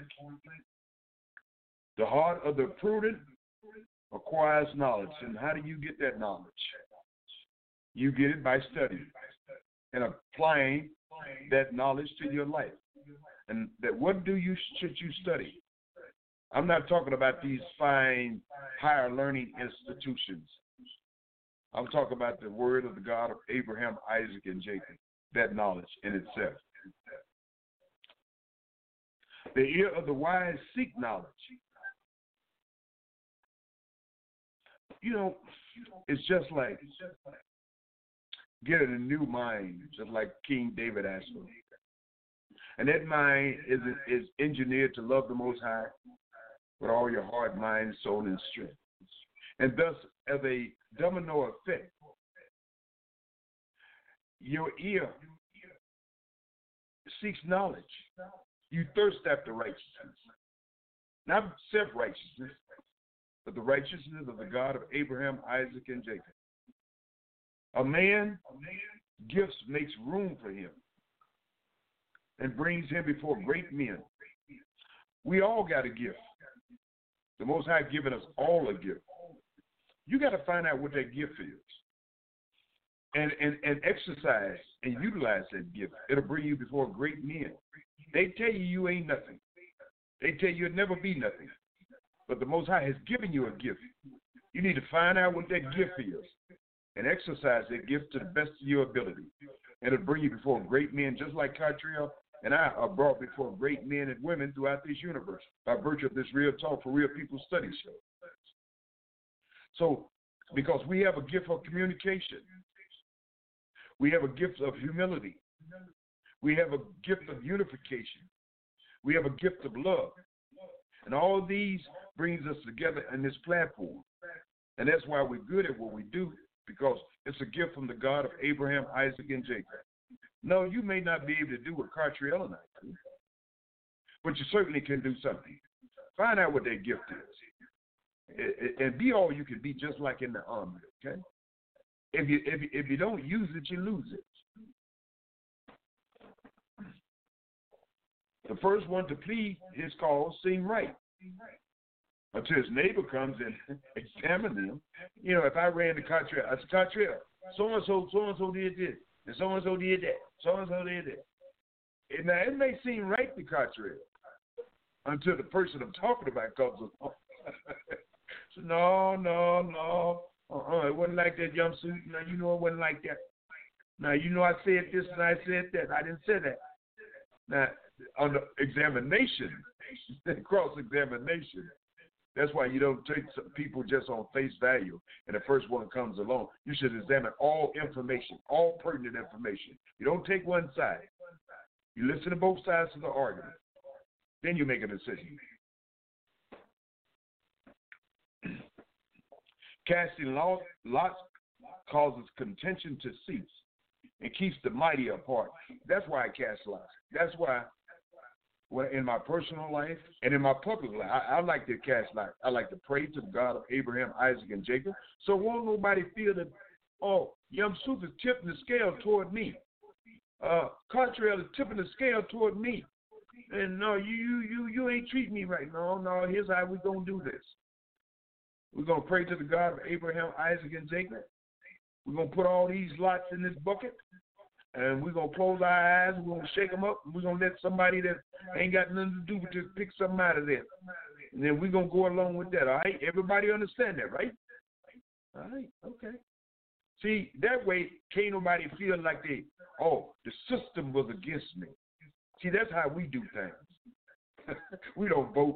The heart of the prudent acquires knowledge. And how do you get that knowledge? You get it by studying and applying that knowledge to your life. And that what do you should you study? I'm not talking about these fine higher learning institutions. I'm talking about the word of the God of Abraham, Isaac, and Jacob. That knowledge in itself. The ear of the wise seek knowledge. You know, it's just like getting a new mind, just like King David asked for. And that mind is is engineered to love the Most High with all your heart, mind, soul, and strength. And thus, as a domino effect, your ear seeks knowledge. You thirst after righteousness. Not self-righteousness, but the righteousness of the God of Abraham, Isaac, and Jacob. A man, gifts makes room for him and brings him before great men. We all got a gift. The Most High given us all a gift. You got to find out what that gift is. And, and, and exercise and utilize that gift. It'll bring you before great men. They tell you you ain't nothing. They tell you you'll never be nothing. But the Most High has given you a gift. You need to find out what that gift is and exercise that gift to the best of your ability. And it'll bring you before great men, just like Cartrell and I are brought before great men and women throughout this universe by virtue of this Real Talk for Real People study show. So, because we have a gift of communication, we have a gift of humility, we have a gift of unification, we have a gift of love, and all of these brings us together in this platform. And that's why we're good at what we do, because it's a gift from the God of Abraham, Isaac, and Jacob. No, you may not be able to do what Cartrell and I do, but you certainly can do something. Find out what their gift is, and be all you can be, just like in the army. Okay. If you if you, if you don't use it, you lose it. The first one to plead his cause seem right, until his neighbor comes and examine him. You know, if I ran the Cottrell, I said, Cottrell, so and so, so and so did this, and so and so did that, so and so did that. And now it may seem right to Cottrell until the person I'm talking about comes along. So no, no, no, uh-uh, it wasn't like that, jumpsuit. Now you know it wasn't like that. Now you know I said this and I said that. I didn't say that. Now on the examination, cross-examination, that's why you don't take some people just on face value and the first one comes along. You should examine all information, all pertinent information. You don't take one side. You listen to both sides of the argument. Then you make a decision. Casting lots causes contention to cease and keeps the mighty apart. That's why I cast lots. That's why well, in my personal life and in my public life, I, I like to cast lots. I like to pray to the God of Abraham, Isaac, and Jacob. So won't nobody feel that, oh, Yum Soup is tipping the scale toward me. Uh, Cottrell is tipping the scale toward me. And no, you you you you ain't treating me right. No, no, here's how we're going to do this. We're going to pray to the God of Abraham, Isaac, and Jacob. We're going to put all these lots in this bucket. And we're going to close our eyes. We're going to shake them up. And we're going to let somebody that ain't got nothing to do but just pick something out of there. And then we're going to go along with that. All right? Everybody understand that, right? All right. Okay. See, that way, can't nobody feel like they, oh, the system was against me. See, that's how we do things. We don't vote.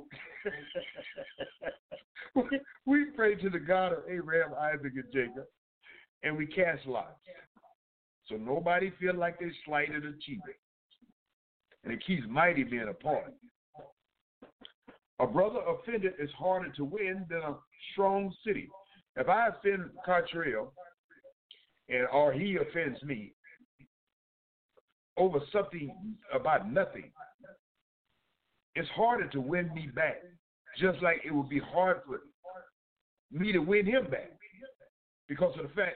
We pray to the God of Abraham, Isaac, and Jacob, and we cast lots. So nobody feel like they're slighted or cheated. And it keeps mighty being apart. A brother offended is harder to win than a strong city. If I offend Cottrell, and or he offends me over something about nothing, it's harder to win me back. Just like it would be hard for me to win him back because of the fact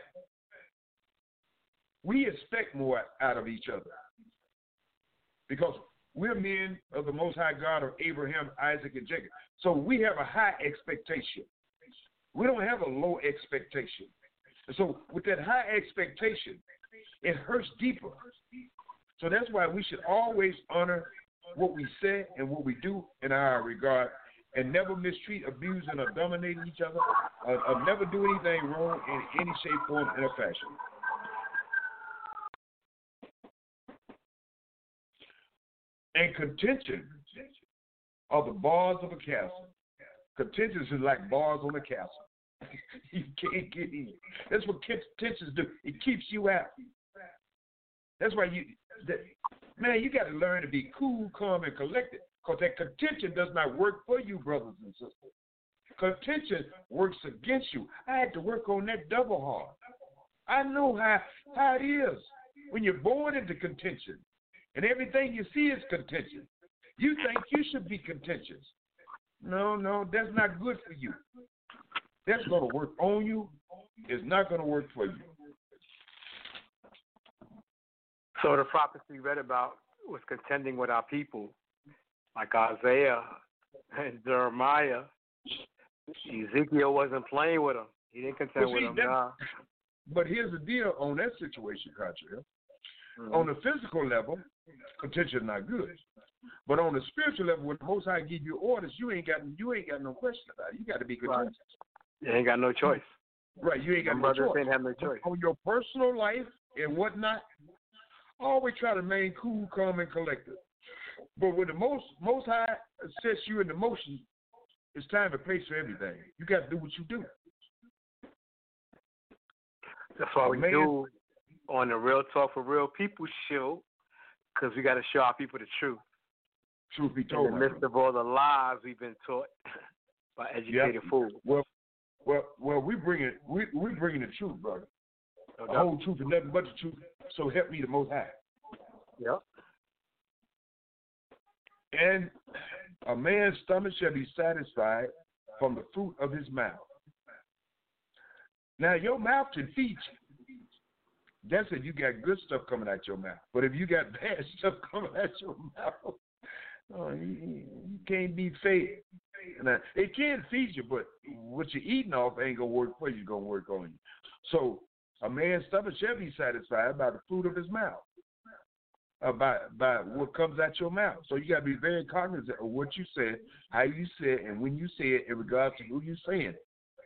we expect more out of each other because we're men of the Most High God of Abraham, Isaac, and Jacob. So we have a high expectation. We don't have a low expectation. So with that high expectation, it hurts deeper. So that's why we should always honor what we say and what we do in our regard and never mistreat, abuse, and or dominate each other or, or never do anything wrong in any shape, form, or fashion. And contention are the bars of a castle. Contention is like bars on a castle. You can't get in. That's what contentions do. It keeps you out. That's why you, that, man, you got to learn to be cool, calm, and collected. Because that contention does not work for you, brothers and sisters. Contention works against you. I had to work on that double hard. I know how, how it is when you're born into contention. And everything you see is contention. You think you should be contentious. No, no, that's not good for you. That's going to work on you. It's not going to work for you. So the prophecy we read about was contending with our people, like Isaiah and Jeremiah. Ezekiel wasn't playing with them. He didn't contend see, with them. Nah. But here's the deal on that situation, Cottrell. Mm-hmm. On the physical level, contention is not good. But on the spiritual level, when the Most High give you orders, you ain't got you ain't got no question about it. You got to be contentious. Right. You ain't got no choice. Right, you ain't got My no choice. Ain't have no choice. On your personal life and whatnot, always try to remain cool, calm, and collected. But when the most Most High sets you into motion, it's time and place for everything. You got to do what you do. That's why we Man. do on the Real Talk for Real People show, because we got to show our people the truth. Truth be told, in the midst of all the lies we've been taught by educated yep. fools. Well, well, well, we bring it. We we bringing the truth, brother. No the whole truth and nothing but the truth. So help me the Most High. Yep. And A man's stomach shall be satisfied from the fruit of his mouth. Now, your mouth can feed you. That's if you got good stuff coming out your mouth. But if you got bad stuff coming out your mouth, oh, you, you can't be fed. Now, it can feed you, but what you're eating off ain't going to work for you. It's going to work on you. So a man's stomach shall be satisfied by the fruit of his mouth, uh, by, by what comes out your mouth. So you got to be very cognizant of what you said, how you said it, and when you say it in regards to who you're saying it.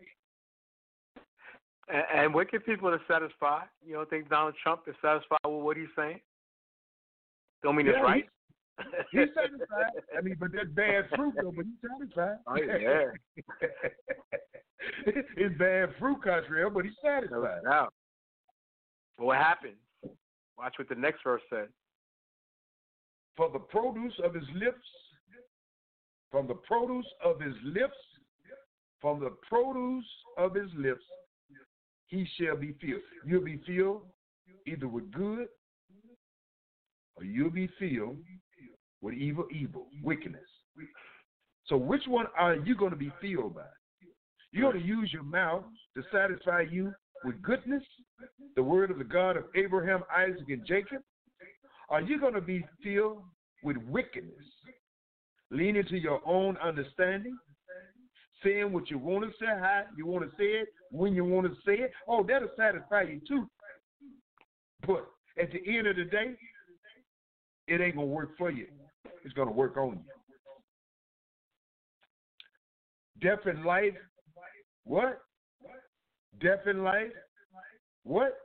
And, and wicked people are satisfied. You don't think Donald Trump is satisfied with what he's saying? Don't mean Yeah, it's right. He, he's satisfied. I mean, but that's bad fruit, though, but he's satisfied. Oh, yeah. It's bad fruit, Contrail, but he's satisfied. Now, what happened? Watch what the next verse said. For the produce of his lips, from the produce of his lips, from the produce of his lips, he shall be filled. You'll be filled either with good or you'll be filled with evil, evil, wickedness. So which one are you going to be filled by? You're going to use your mouth to satisfy you with goodness, the word of the God of Abraham, Isaac, and Jacob? Are you going to be filled with wickedness, leaning to your own understanding, saying what you want to say, how you want to say it, when you want to say it? Oh, that'll satisfy you too. But at the end of the day, it ain't going to work for you. It's going to work on you. Death and life, what? Death and life, what?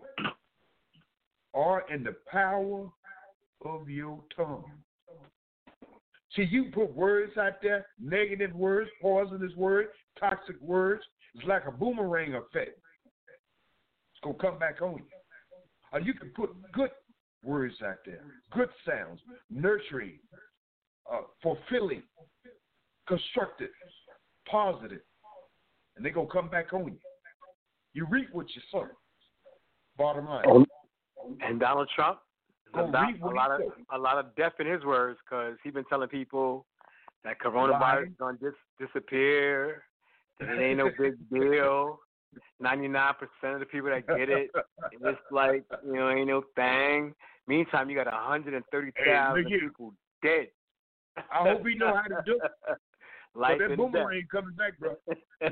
Are in the power of your tongue. See, you put words out there, negative words, poisonous words, toxic words. It's like a boomerang effect. It's going to come back on you. Or you can put good words out there, good sounds, nurturing, uh, fulfilling, constructive, positive, and they're going to come back on you. You reap what you sow. Bottom line. Oh. And Donald Trump, Go about reap a what lot he of said. a lot of death in his words because he's been telling people that coronavirus Right. is going to dis- disappear, that it ain't no big deal. ninety-nine percent of the people that get it, it's like, you know, ain't no thing. Meantime, you got one hundred thirty thousand Hey, look here. people dead. I hope he know how to do it. Life But that and boomerang coming back, bro. death.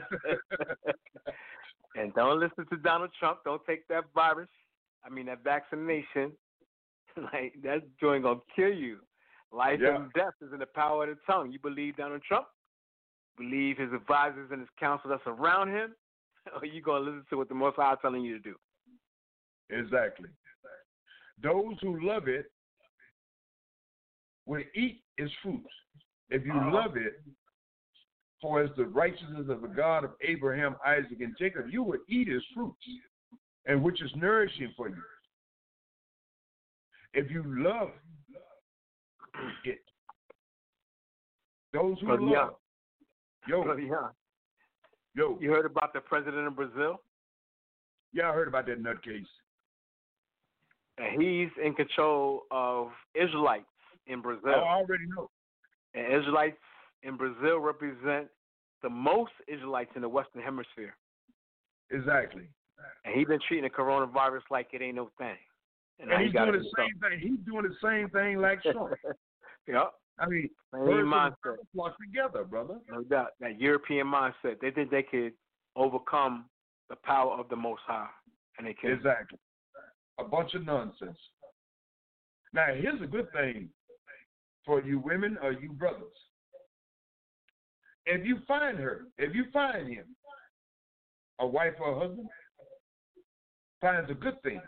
And don't listen to Donald Trump. Don't take that virus. I mean, that vaccination. Like, that joint going to kill you. Life Yeah. and death is in the power of the tongue. You believe Donald Trump? Believe his advisors and his counsel that's around him? Or you going to listen to what the Most High is telling you to do? Exactly. Those who love it will eat its fruits. If you Uh-huh. love it, for as the righteousness of the God of Abraham, Isaac, and Jacob, you will eat its fruits, and which is nourishing for you. If you love it, those who Brother love, Young. yo, Brother Young, yo, you heard about the president of Brazil? yeah, I heard about that nutcase. And he's in control of Israelites in Brazil. Oh, I already know. And Israelites in Brazil represent the most Israelites in the Western Hemisphere. Exactly. And he's been treating the coronavirus like it ain't no thing. And, now he he's got doing it the same thing. He's doing the same thing like Trump. Yep. I mean, Same birds and mindset. birds flock together, brother. No doubt. That European mindset. They think they could overcome the power of the Most High. And they can. Exactly. A bunch of nonsense. Now, here's a good thing for you women or you brothers. If you find her, if you find him, a wife or a husband, finds a good thing.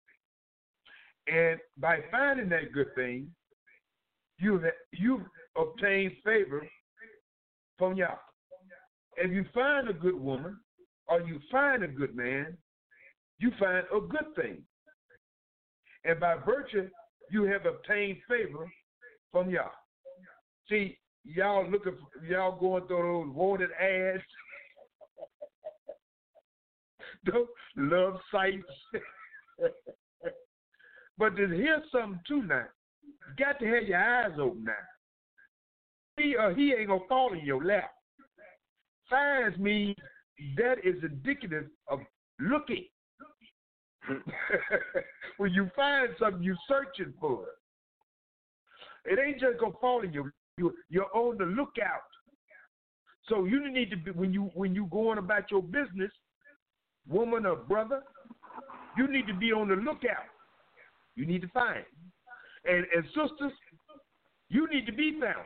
And by finding that good thing, you've, you've obtained favor from Yah. If you find a good woman or you find a good man, you find a good thing. And by virtue, you have obtained favor from Yah. See, y'all looking for, y'all going through those wanted ads, those love sites. But here's something too now. You got to have your eyes open now. he or he ain't gonna fall in your lap. Signs means that is indicative of looking. When you find something, you searching for it. It ain't just gonna fall in your. You, you're on the lookout. So you need to be when you when you going about your business, woman or brother, you need to be on the lookout. You need to find. And and sisters, you need to be found.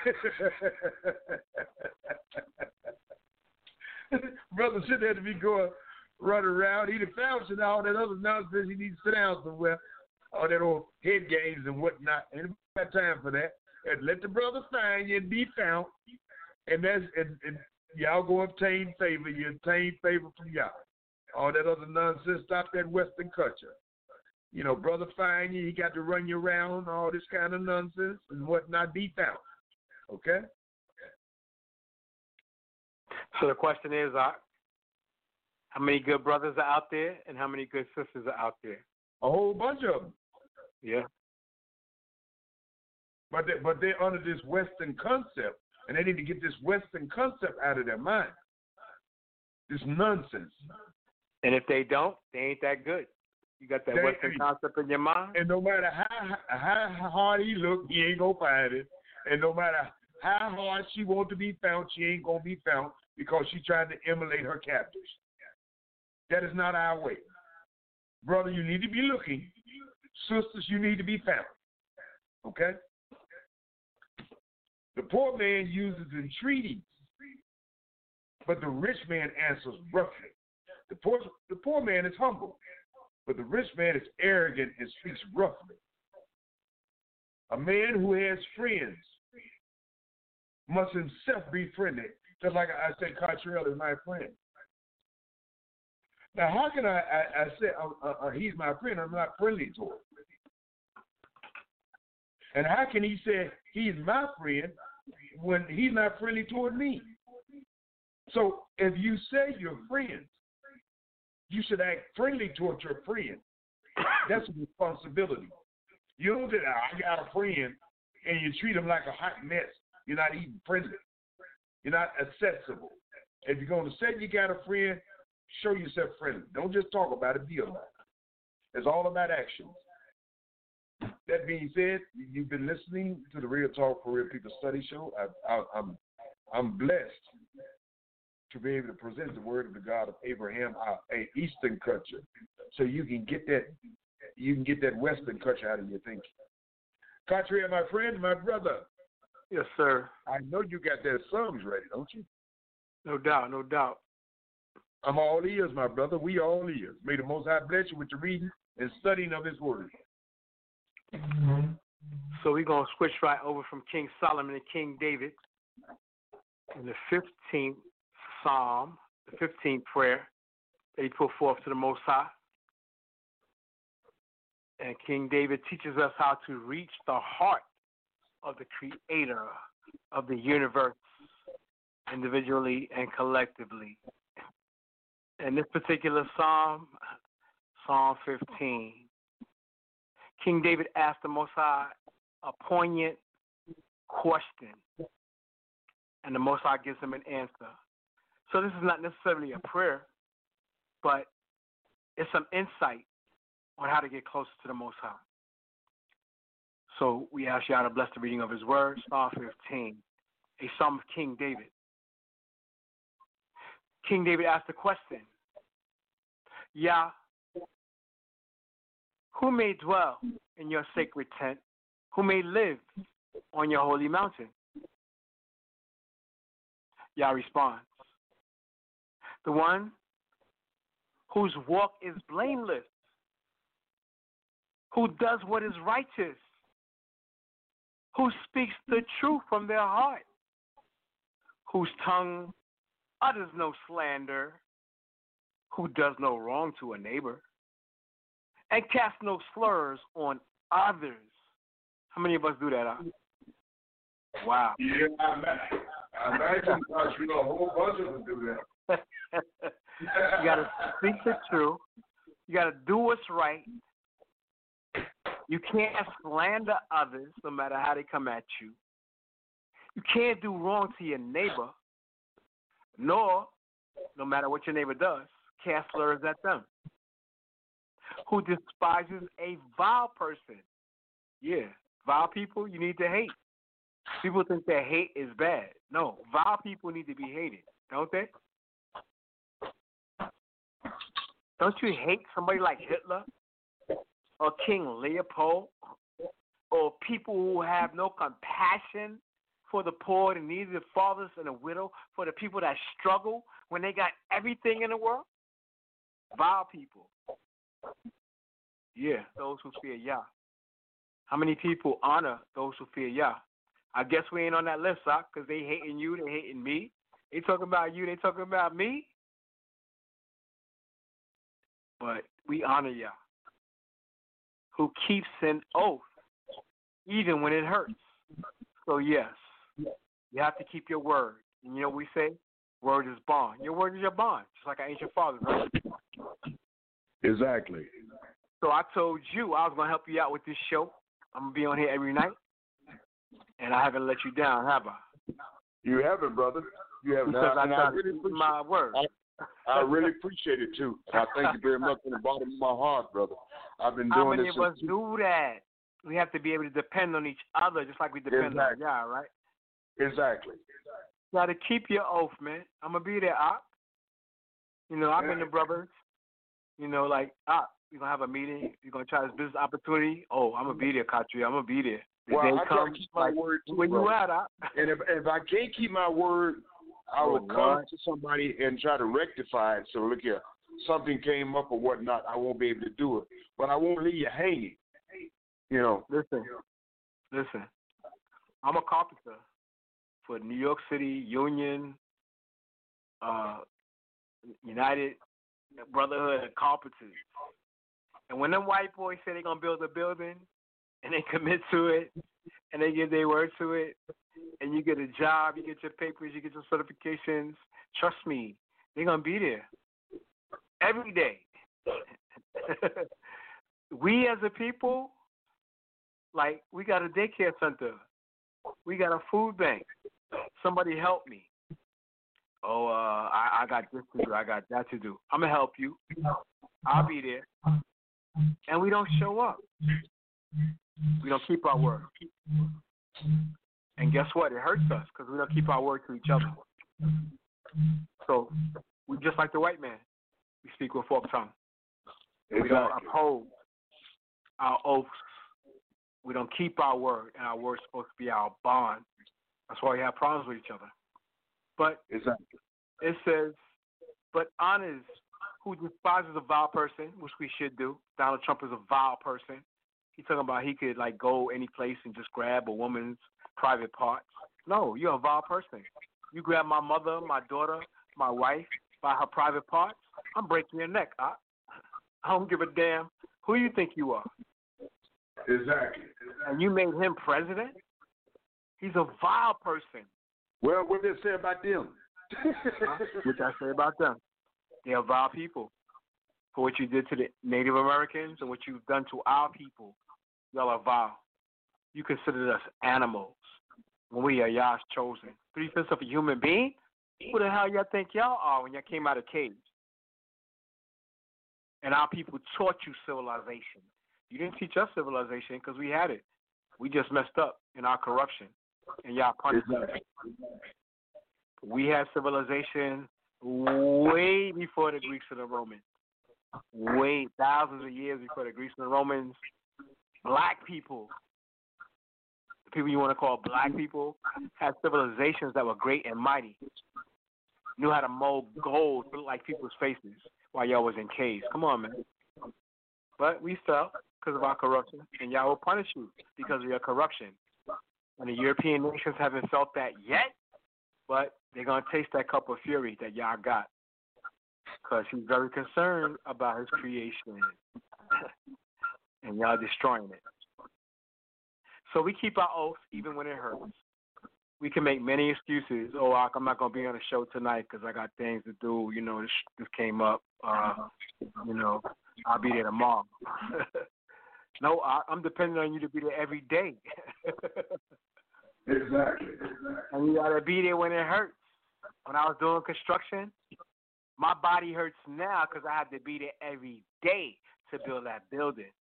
Brother shouldn't have to be going running around. He done found shit, all that other nonsense. He needs to sit down somewhere. All that old head games and whatnot. Ain't got time for that. And let the brother find you and be found. And that's and, and y'all go obtain favor. You obtain favor from y'all. All that other nonsense. Stop that Western culture. You know, brother find you. He got to run you around. All this kind of nonsense and whatnot. Be found. Okay. So the question is, uh, how many good brothers are out there, and how many good sisters are out there? A whole bunch of them. Yeah. But they, but they're under this Western concept, and they need to get this Western concept out of their mind. This nonsense. And if they don't, they ain't that good. You got that they, Western concept in your mind? And no matter how, how hard he look, he ain't going to find it. And no matter how hard she want to be found, she ain't going to be found because she tried to emulate her captors. That is not our way. Brother, you need to be looking. Sisters, you need to be found. Okay? The poor man uses entreaties, but the rich man answers roughly. The poor, the poor man is humble, but the rich man is arrogant and speaks roughly. A man who has friends must himself be friendly, just like I said, Cottrell is my friend. Now, how can I, I, I say uh, uh, he's my friend? I'm not friendly to him. And how can he say he's my friend when he's not friendly toward me? So if you say you're friends, you should act friendly toward your friend. That's a responsibility. You don't say, I got a friend, and you treat him like a hot mess. You're not even friendly. You're not accessible. If you're going to say you got a friend, show yourself friendly. Don't just talk about it, be about it. It's all about actions. That being said, you've been listening to the Real Talk for Real People Study Show. I, I, I'm, I'm blessed to be able to present the word of the God of Abraham, our Eastern culture, so you can get that, you can get that Western culture out of your thinking. Cottrell, my friend, my brother. Yes, sir. I know you got that Psalms ready, don't you? No doubt, no doubt. I'm all ears, my brother. We all ears. May the Most High bless you with the reading and studying of His word. Mm-hmm. So we're going to switch right over from King Solomon to King David in the fifteenth Psalm, the fifteenth prayer that he put forth to the Most High. And King David teaches us how to reach the heart of the Creator of the universe, individually and collectively. In this particular Psalm, Psalm fifteen, King David asked the Most High a poignant question, and the Most High gives him an answer. So this is not necessarily a prayer, but it's some insight on how to get closer to the Most High. So we ask y'all to bless the reading of His word, Psalm fifteen, a Psalm of King David. King David asked the question, Yah, who may dwell in your sacred tent? Who may live on your holy mountain? Yah responds, the one whose walk is blameless, who does what is righteous, who speaks the truth from their heart, whose tongue utters no slander, who does no wrong to a neighbor, and casts no slurs on others. How many of us do that? Huh? Wow. Yeah, I imagine you know, a whole bunch of them do that. You got to speak the truth. You got to do what's right. You can't slander others no matter how they come at you. You can't do wrong to your neighbor, nor, no matter what your neighbor does, cast slurs at them. Who despises a vile person. Yeah, vile people you need to hate. People think that hate is bad. No, vile people need to be hated, don't they? Don't you hate somebody like Hitler or King Leopold or people who have no compassion for the poor, the needy, the fatherless, and the widow, for the people that struggle when they got everything in the world? Vile people. Yeah, those who fear Yah. How many people honor those who fear Yah? I guess we ain't on that list, Sock, because they hating you, they hating me. They talking about you, they talking about me. But we honor Yah, who keeps an oath even when it hurts. So, yes, you have to keep your word. And you know what we say? Word is bond. Your word is your bond, just like our ancient fathers, right? Exactly. So I told you I was going to help you out with this show. I'm going to be on here every night. And I haven't let you down, have I? You haven't, brother. You haven't. Because I, and I I really appreciate my word. I, I really appreciate it, too. I thank you very much from the bottom of my heart, brother. I've been doing How many this. of us do that? We have to be able to depend on each other just like we depend Exactly. on Yah, right? Exactly. You got to keep your oath, man. I'm going to be there, Op. You know, I've been the brothers. You know, like, Op, we're going to have a meeting. You're going to try this business opportunity. Oh, I'm going to be there, Katri. I'm going to be there. The Well, day I try comes, to keep my like, word, too, where brother. you at, Op? And if if I can't keep my word, I Oh, will come Lord. to somebody and try to rectify it. So look here, something came up or whatnot, I won't be able to do it. But I won't leave you hanging. You know. Listen, listen. I'm a carpenter for New York City Union, uh, United Brotherhood of Carpenters. And when them white boys say they're gonna build a building, and they commit to it, and they give their word to it, and you get a job, you get your papers, you get your certifications, trust me, they're going to be there every day. We as a people, like, we got a daycare center. We got a food bank. Somebody help me. Oh, uh, I, I got this to do. I got that to do. I'm going to help you. I'll be there. And we don't show up. We don't keep our word. And guess what? It hurts us because we don't keep our word to each other. So we just like the white man. We speak with forked tongue. We don't uphold our oaths. We don't keep our word, and our word's supposed to be our bond. That's why we have problems with each other. But Exactly. it says, but honors who despises a vile person, which we should do. Donald Trump is a vile person. He's talking about he could, like, go any place and just grab a woman's private parts. No, you're a vile person. You grab my mother, my daughter, my wife by her private parts, I'm breaking your neck. I, I don't give a damn who you think you are. Exactly. And you made him president? He's a vile person. Well, what did they say about them? What I say about them? They are vile people. For what you did to the Native Americans and what you've done to our people, y'all are vile. You considered us animals when we are y'all's chosen. Three-fifths of a human being? Who the hell y'all think y'all are when y'all came out of cage? And our people taught you civilization. You didn't teach us civilization because we had it. We just messed up in our corruption, and y'all punished us. We had civilization way before the Greeks and the Romans. Way thousands of years before the Greeks and the Romans. Black people, the people you want to call black people, had civilizations that were great and mighty. Knew how to mold gold to look like people's faces while y'all was in caves. Come on, man. But we fell because of our corruption, and y'all will punish you because of your corruption. And the European nations haven't felt that yet, but they're going to taste that cup of fury that y'all got because he's very concerned about his creation, and y'all destroying it. So we keep our oath even when it hurts. We can make many excuses. Oh, I'm not going to be on the show tonight because I got things to do. You know, this, this came up. Uh, you know, I'll be there tomorrow. No, I, I'm depending on you to be there every day. Exactly. And you gotta be there when it hurts. When I was doing construction, my body hurts now because I have to be there every day to build that building.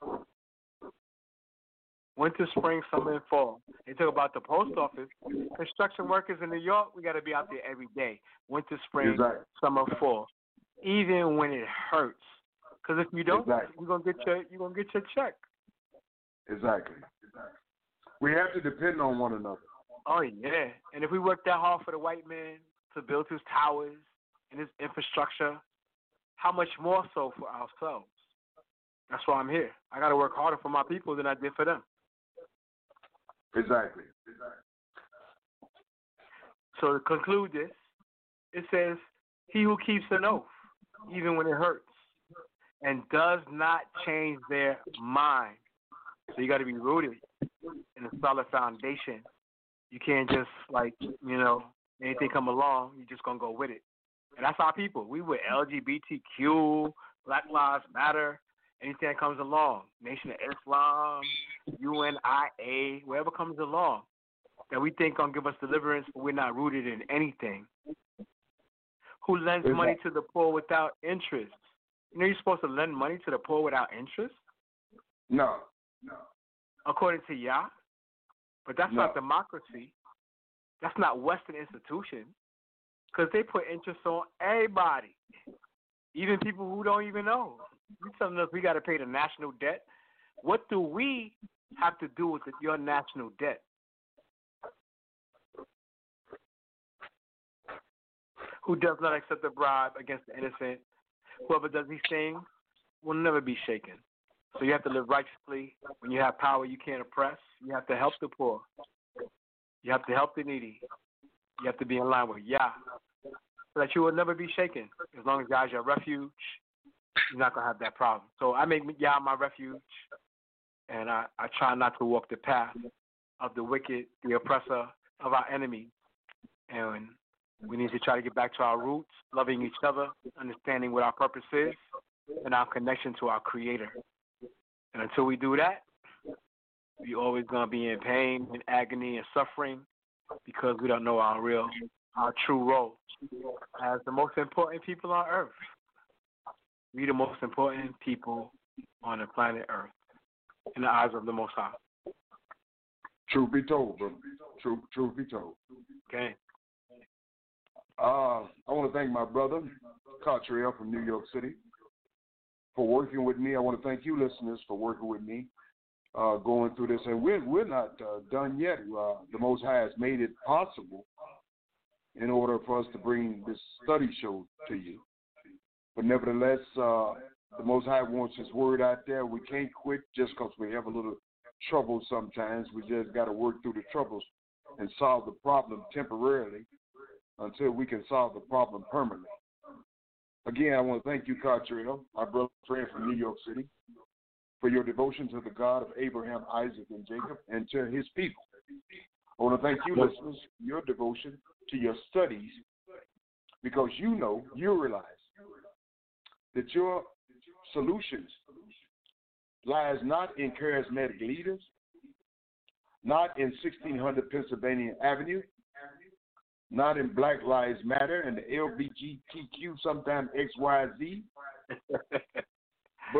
Winter, spring, summer, and fall. They talk about the post office. Construction workers in New York, we got to be out there every day. Winter, spring, Exactly. summer, fall. Even when it hurts. Because if you don't, Exactly. you're gonna get your you're gonna get your check. Exactly. We have to depend on one another. Oh yeah. And if we work that hard for the white man to build his towers and his infrastructure, how much more so for ourselves? That's why I'm here. I got to work harder for my people than I did for them. Exactly. So to conclude this, it says, he who keeps an oath, even when it hurts, and does not change their mind. So you got to be rooted in a solid foundation. You can't just, like, you know, anything come along, you're just going to go with it. And that's our people. We with L G B T Q, Black Lives Matter, anything that comes along, Nation of Islam, U N I A, whatever comes along that we think gonna give us deliverance, but we're not rooted in anything. Who lends money to the poor without interest? You know you're supposed to lend money to the poor without interest? No. No. According to Yah. But that's No. not democracy. That's not Western institutions. Because they put interest on everybody, even people who don't even know. You telling us we got to pay the national debt? What do we have to do with the, your national debt? Who does not accept a bribe against the innocent? Whoever does these things will never be shaken. So you have to live righteously. When you have power, you can't oppress. You have to help the poor. You have to help the needy. You have to be in line with Yah, so that you will never be shaken. As long as Yah is your refuge, you're not going to have that problem. So I make Yah my refuge, and I, I try not to walk the path of the wicked, the oppressor, of our enemy. And we need to try to get back to our roots, loving each other, understanding what our purpose is, and our connection to our Creator. And until we do that, we're always going to be in pain and agony and suffering because we don't know our real, our true role as the most important people on earth. We're the most important people on the planet Earth in the eyes of the Most High. Truth be told, brother. Truth, truth be told. Okay. Uh, I want to thank my brother, Cottrell from New York City, for working with me. I want to thank you, listeners, for working with me, uh, going through this. And we're, we're not uh, done yet. Uh, the Most High has made it possible in order for us to bring this study show to you. But nevertheless, uh, the Most High wants His word out there. We can't quit just because we have a little trouble sometimes. We just got to work through the troubles and solve the problem temporarily until we can solve the problem permanently. Again, I want to thank you, Cottrell, my brother friend from New York City, for your devotion to the God of Abraham, Isaac, and Jacob, and to His people. I want to thank you, listeners, for your devotion to your studies, because you know, you realize that your solutions lies not in charismatic leaders, not in sixteen hundred Pennsylvania Avenue, not in Black Lives Matter and the L G B T Q, sometimes X Y Z, but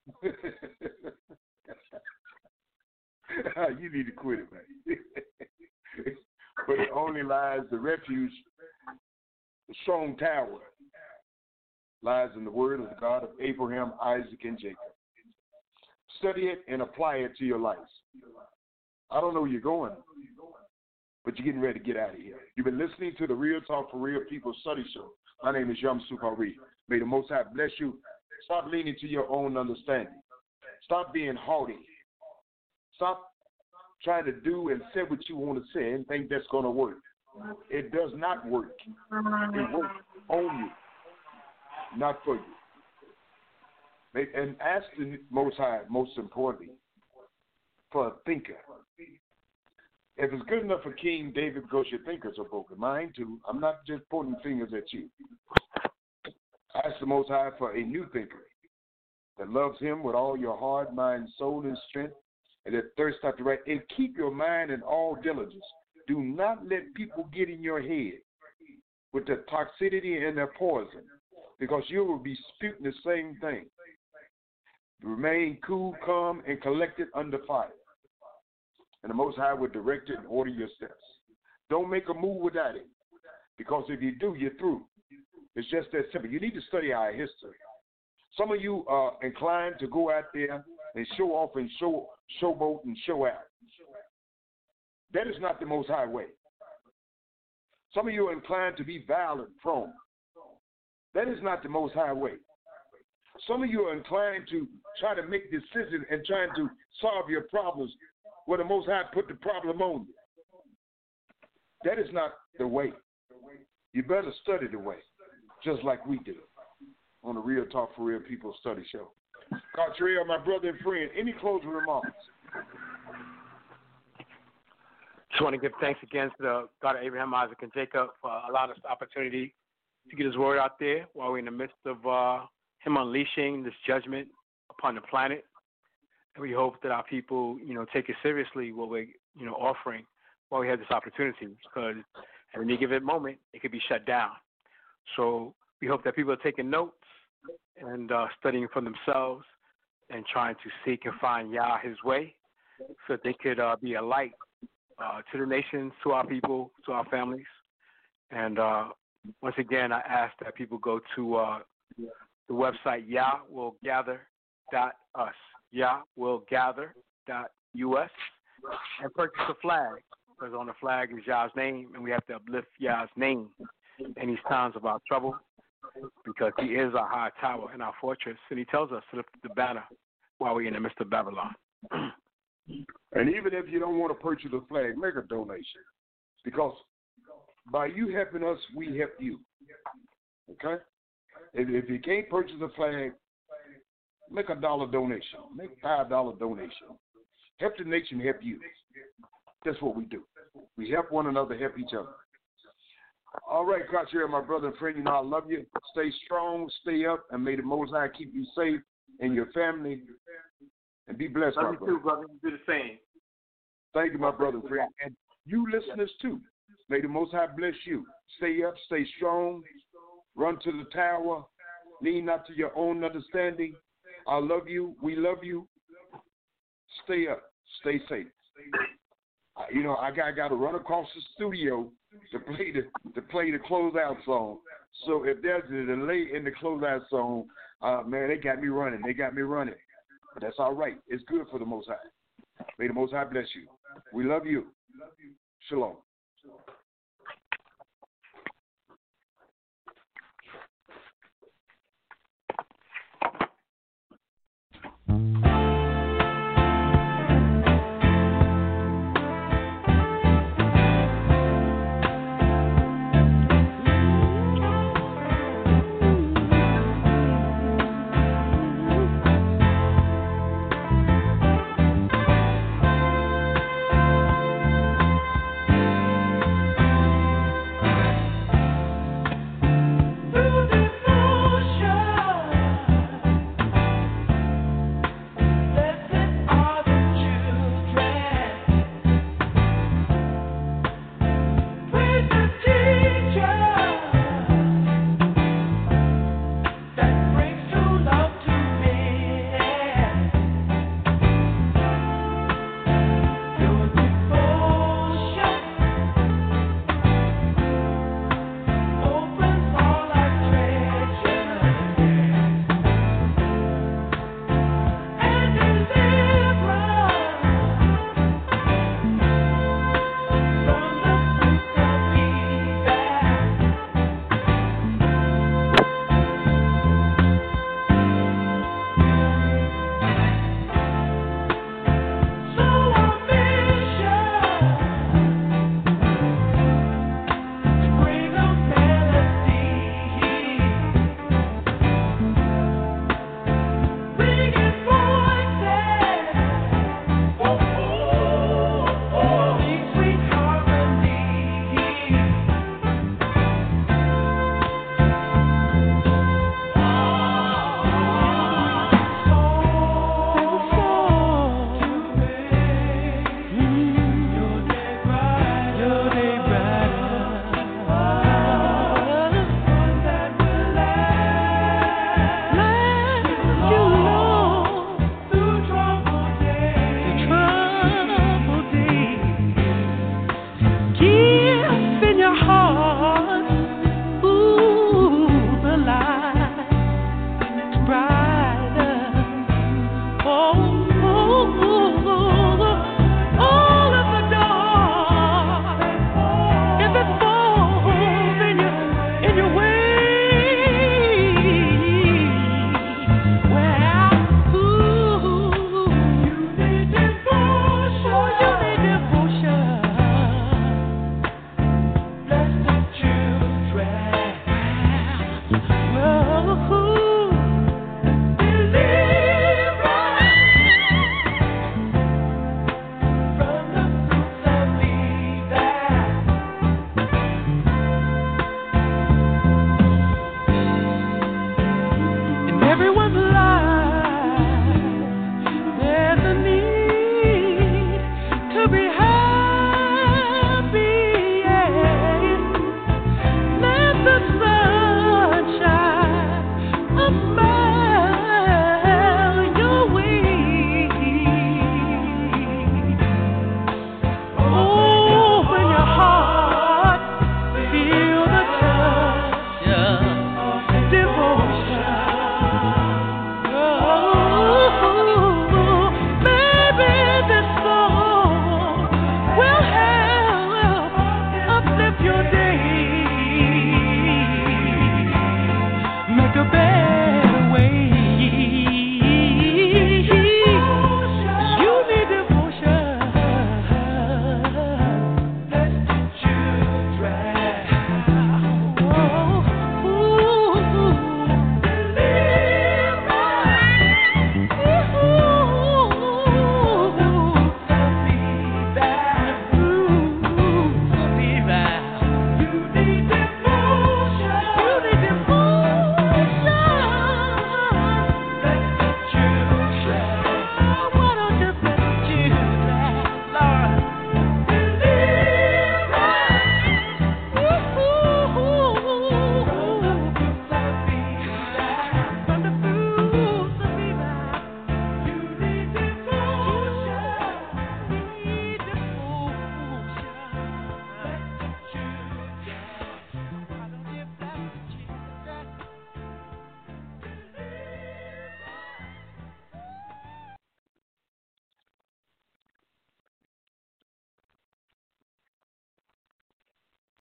you need to quit it, man. But it only lies, the refuge, the strong tower, lies in the word of the God of Abraham, Isaac, and Jacob. Study it and apply it to your life. I don't know where you're going, but you're getting ready to get out of here. You've been listening to the Real Talk for Real People study show. My name is Yom Supari. May the Most High bless you. Stop leaning to your own understanding. Stop being haughty. Stop trying to do and say what you want to say and think that's going to work. It does not work. It works on you, not for you. And ask the Most High, most importantly, for a thinker. If it's good enough for King David because your thinkers are broken, mine too. I'm not just pointing fingers at you. Ask the Most High for a new thinker that loves Him with all your heart, mind, soul, and strength, and that thirst after right, and keep your mind in all diligence. Do not let people get in your head with their toxicity and their poison, because you will be spewing the same thing. Remain cool, calm, and collected under fire. And the Most High will direct it and order your steps. Don't make a move without it, because if you do, you're through. It's just that simple. You need to study our history. Some of you are inclined to go out there and show off and show showboat and show out. That is not the Most High way. Some of you are inclined to be violent prone. That is not the Most High way. Some of you are inclined to try to make decisions and trying to solve your problems where the Most High put the problem on you. That is not the way. You better study the way, just like we do on the Real Talk for Real People Study Show. Cartrell, my brother and friend, any closing remarks? Just want to give thanks again to the God of Abraham, Isaac, and Jacob for allowing us the opportunity to get his word out there while we're in the midst of uh, him unleashing this judgment upon the planet. And we hope that our people, you know, take it seriously what we're, you know, offering while we have this opportunity, because at any given moment, it could be shut down. So we hope that people are taking notes and uh, studying for themselves and trying to seek and find Yah his way so that they could uh, be a light uh, to the nations, to our people, to our families. And uh, once again, I ask that people go to uh, the website yah will gather dot us, yah will gather dot u s, and purchase a flag, because on the flag is Yah's name, and we have to uplift Yah's name in these times of our trouble, because he is our high tower and our fortress, and he tells us to lift the banner while we're in the midst of Babylon. And even if you don't want to purchase a flag, make a donation, because by you helping us, we help you. Okay? If, if you can't purchase a flag, make a dollar donation. Make a five dollar donation. Help the nation help you. That's what we do. We help one another, help each other. All right, Cartier, my brother and friend, you know I love you. Stay strong, stay up, and may the Most High keep you safe and your family. And be blessed, Love my you brother. too, brother. You do the same. Thank you, my brother and friend. And you listeners, too. May the Most High bless you. Stay up, stay strong. Run to the tower. Lean not to your own understanding. I love you. We love you. Stay up. Stay safe. Uh, you know, I got, I got to run across the studio to play the to play the closeout song. So if there's a delay in the closeout song, uh, man, they got me running. They got me running. But that's all right. It's good for the Most High. May the Most High bless you. We love you. Shalom. Ooh.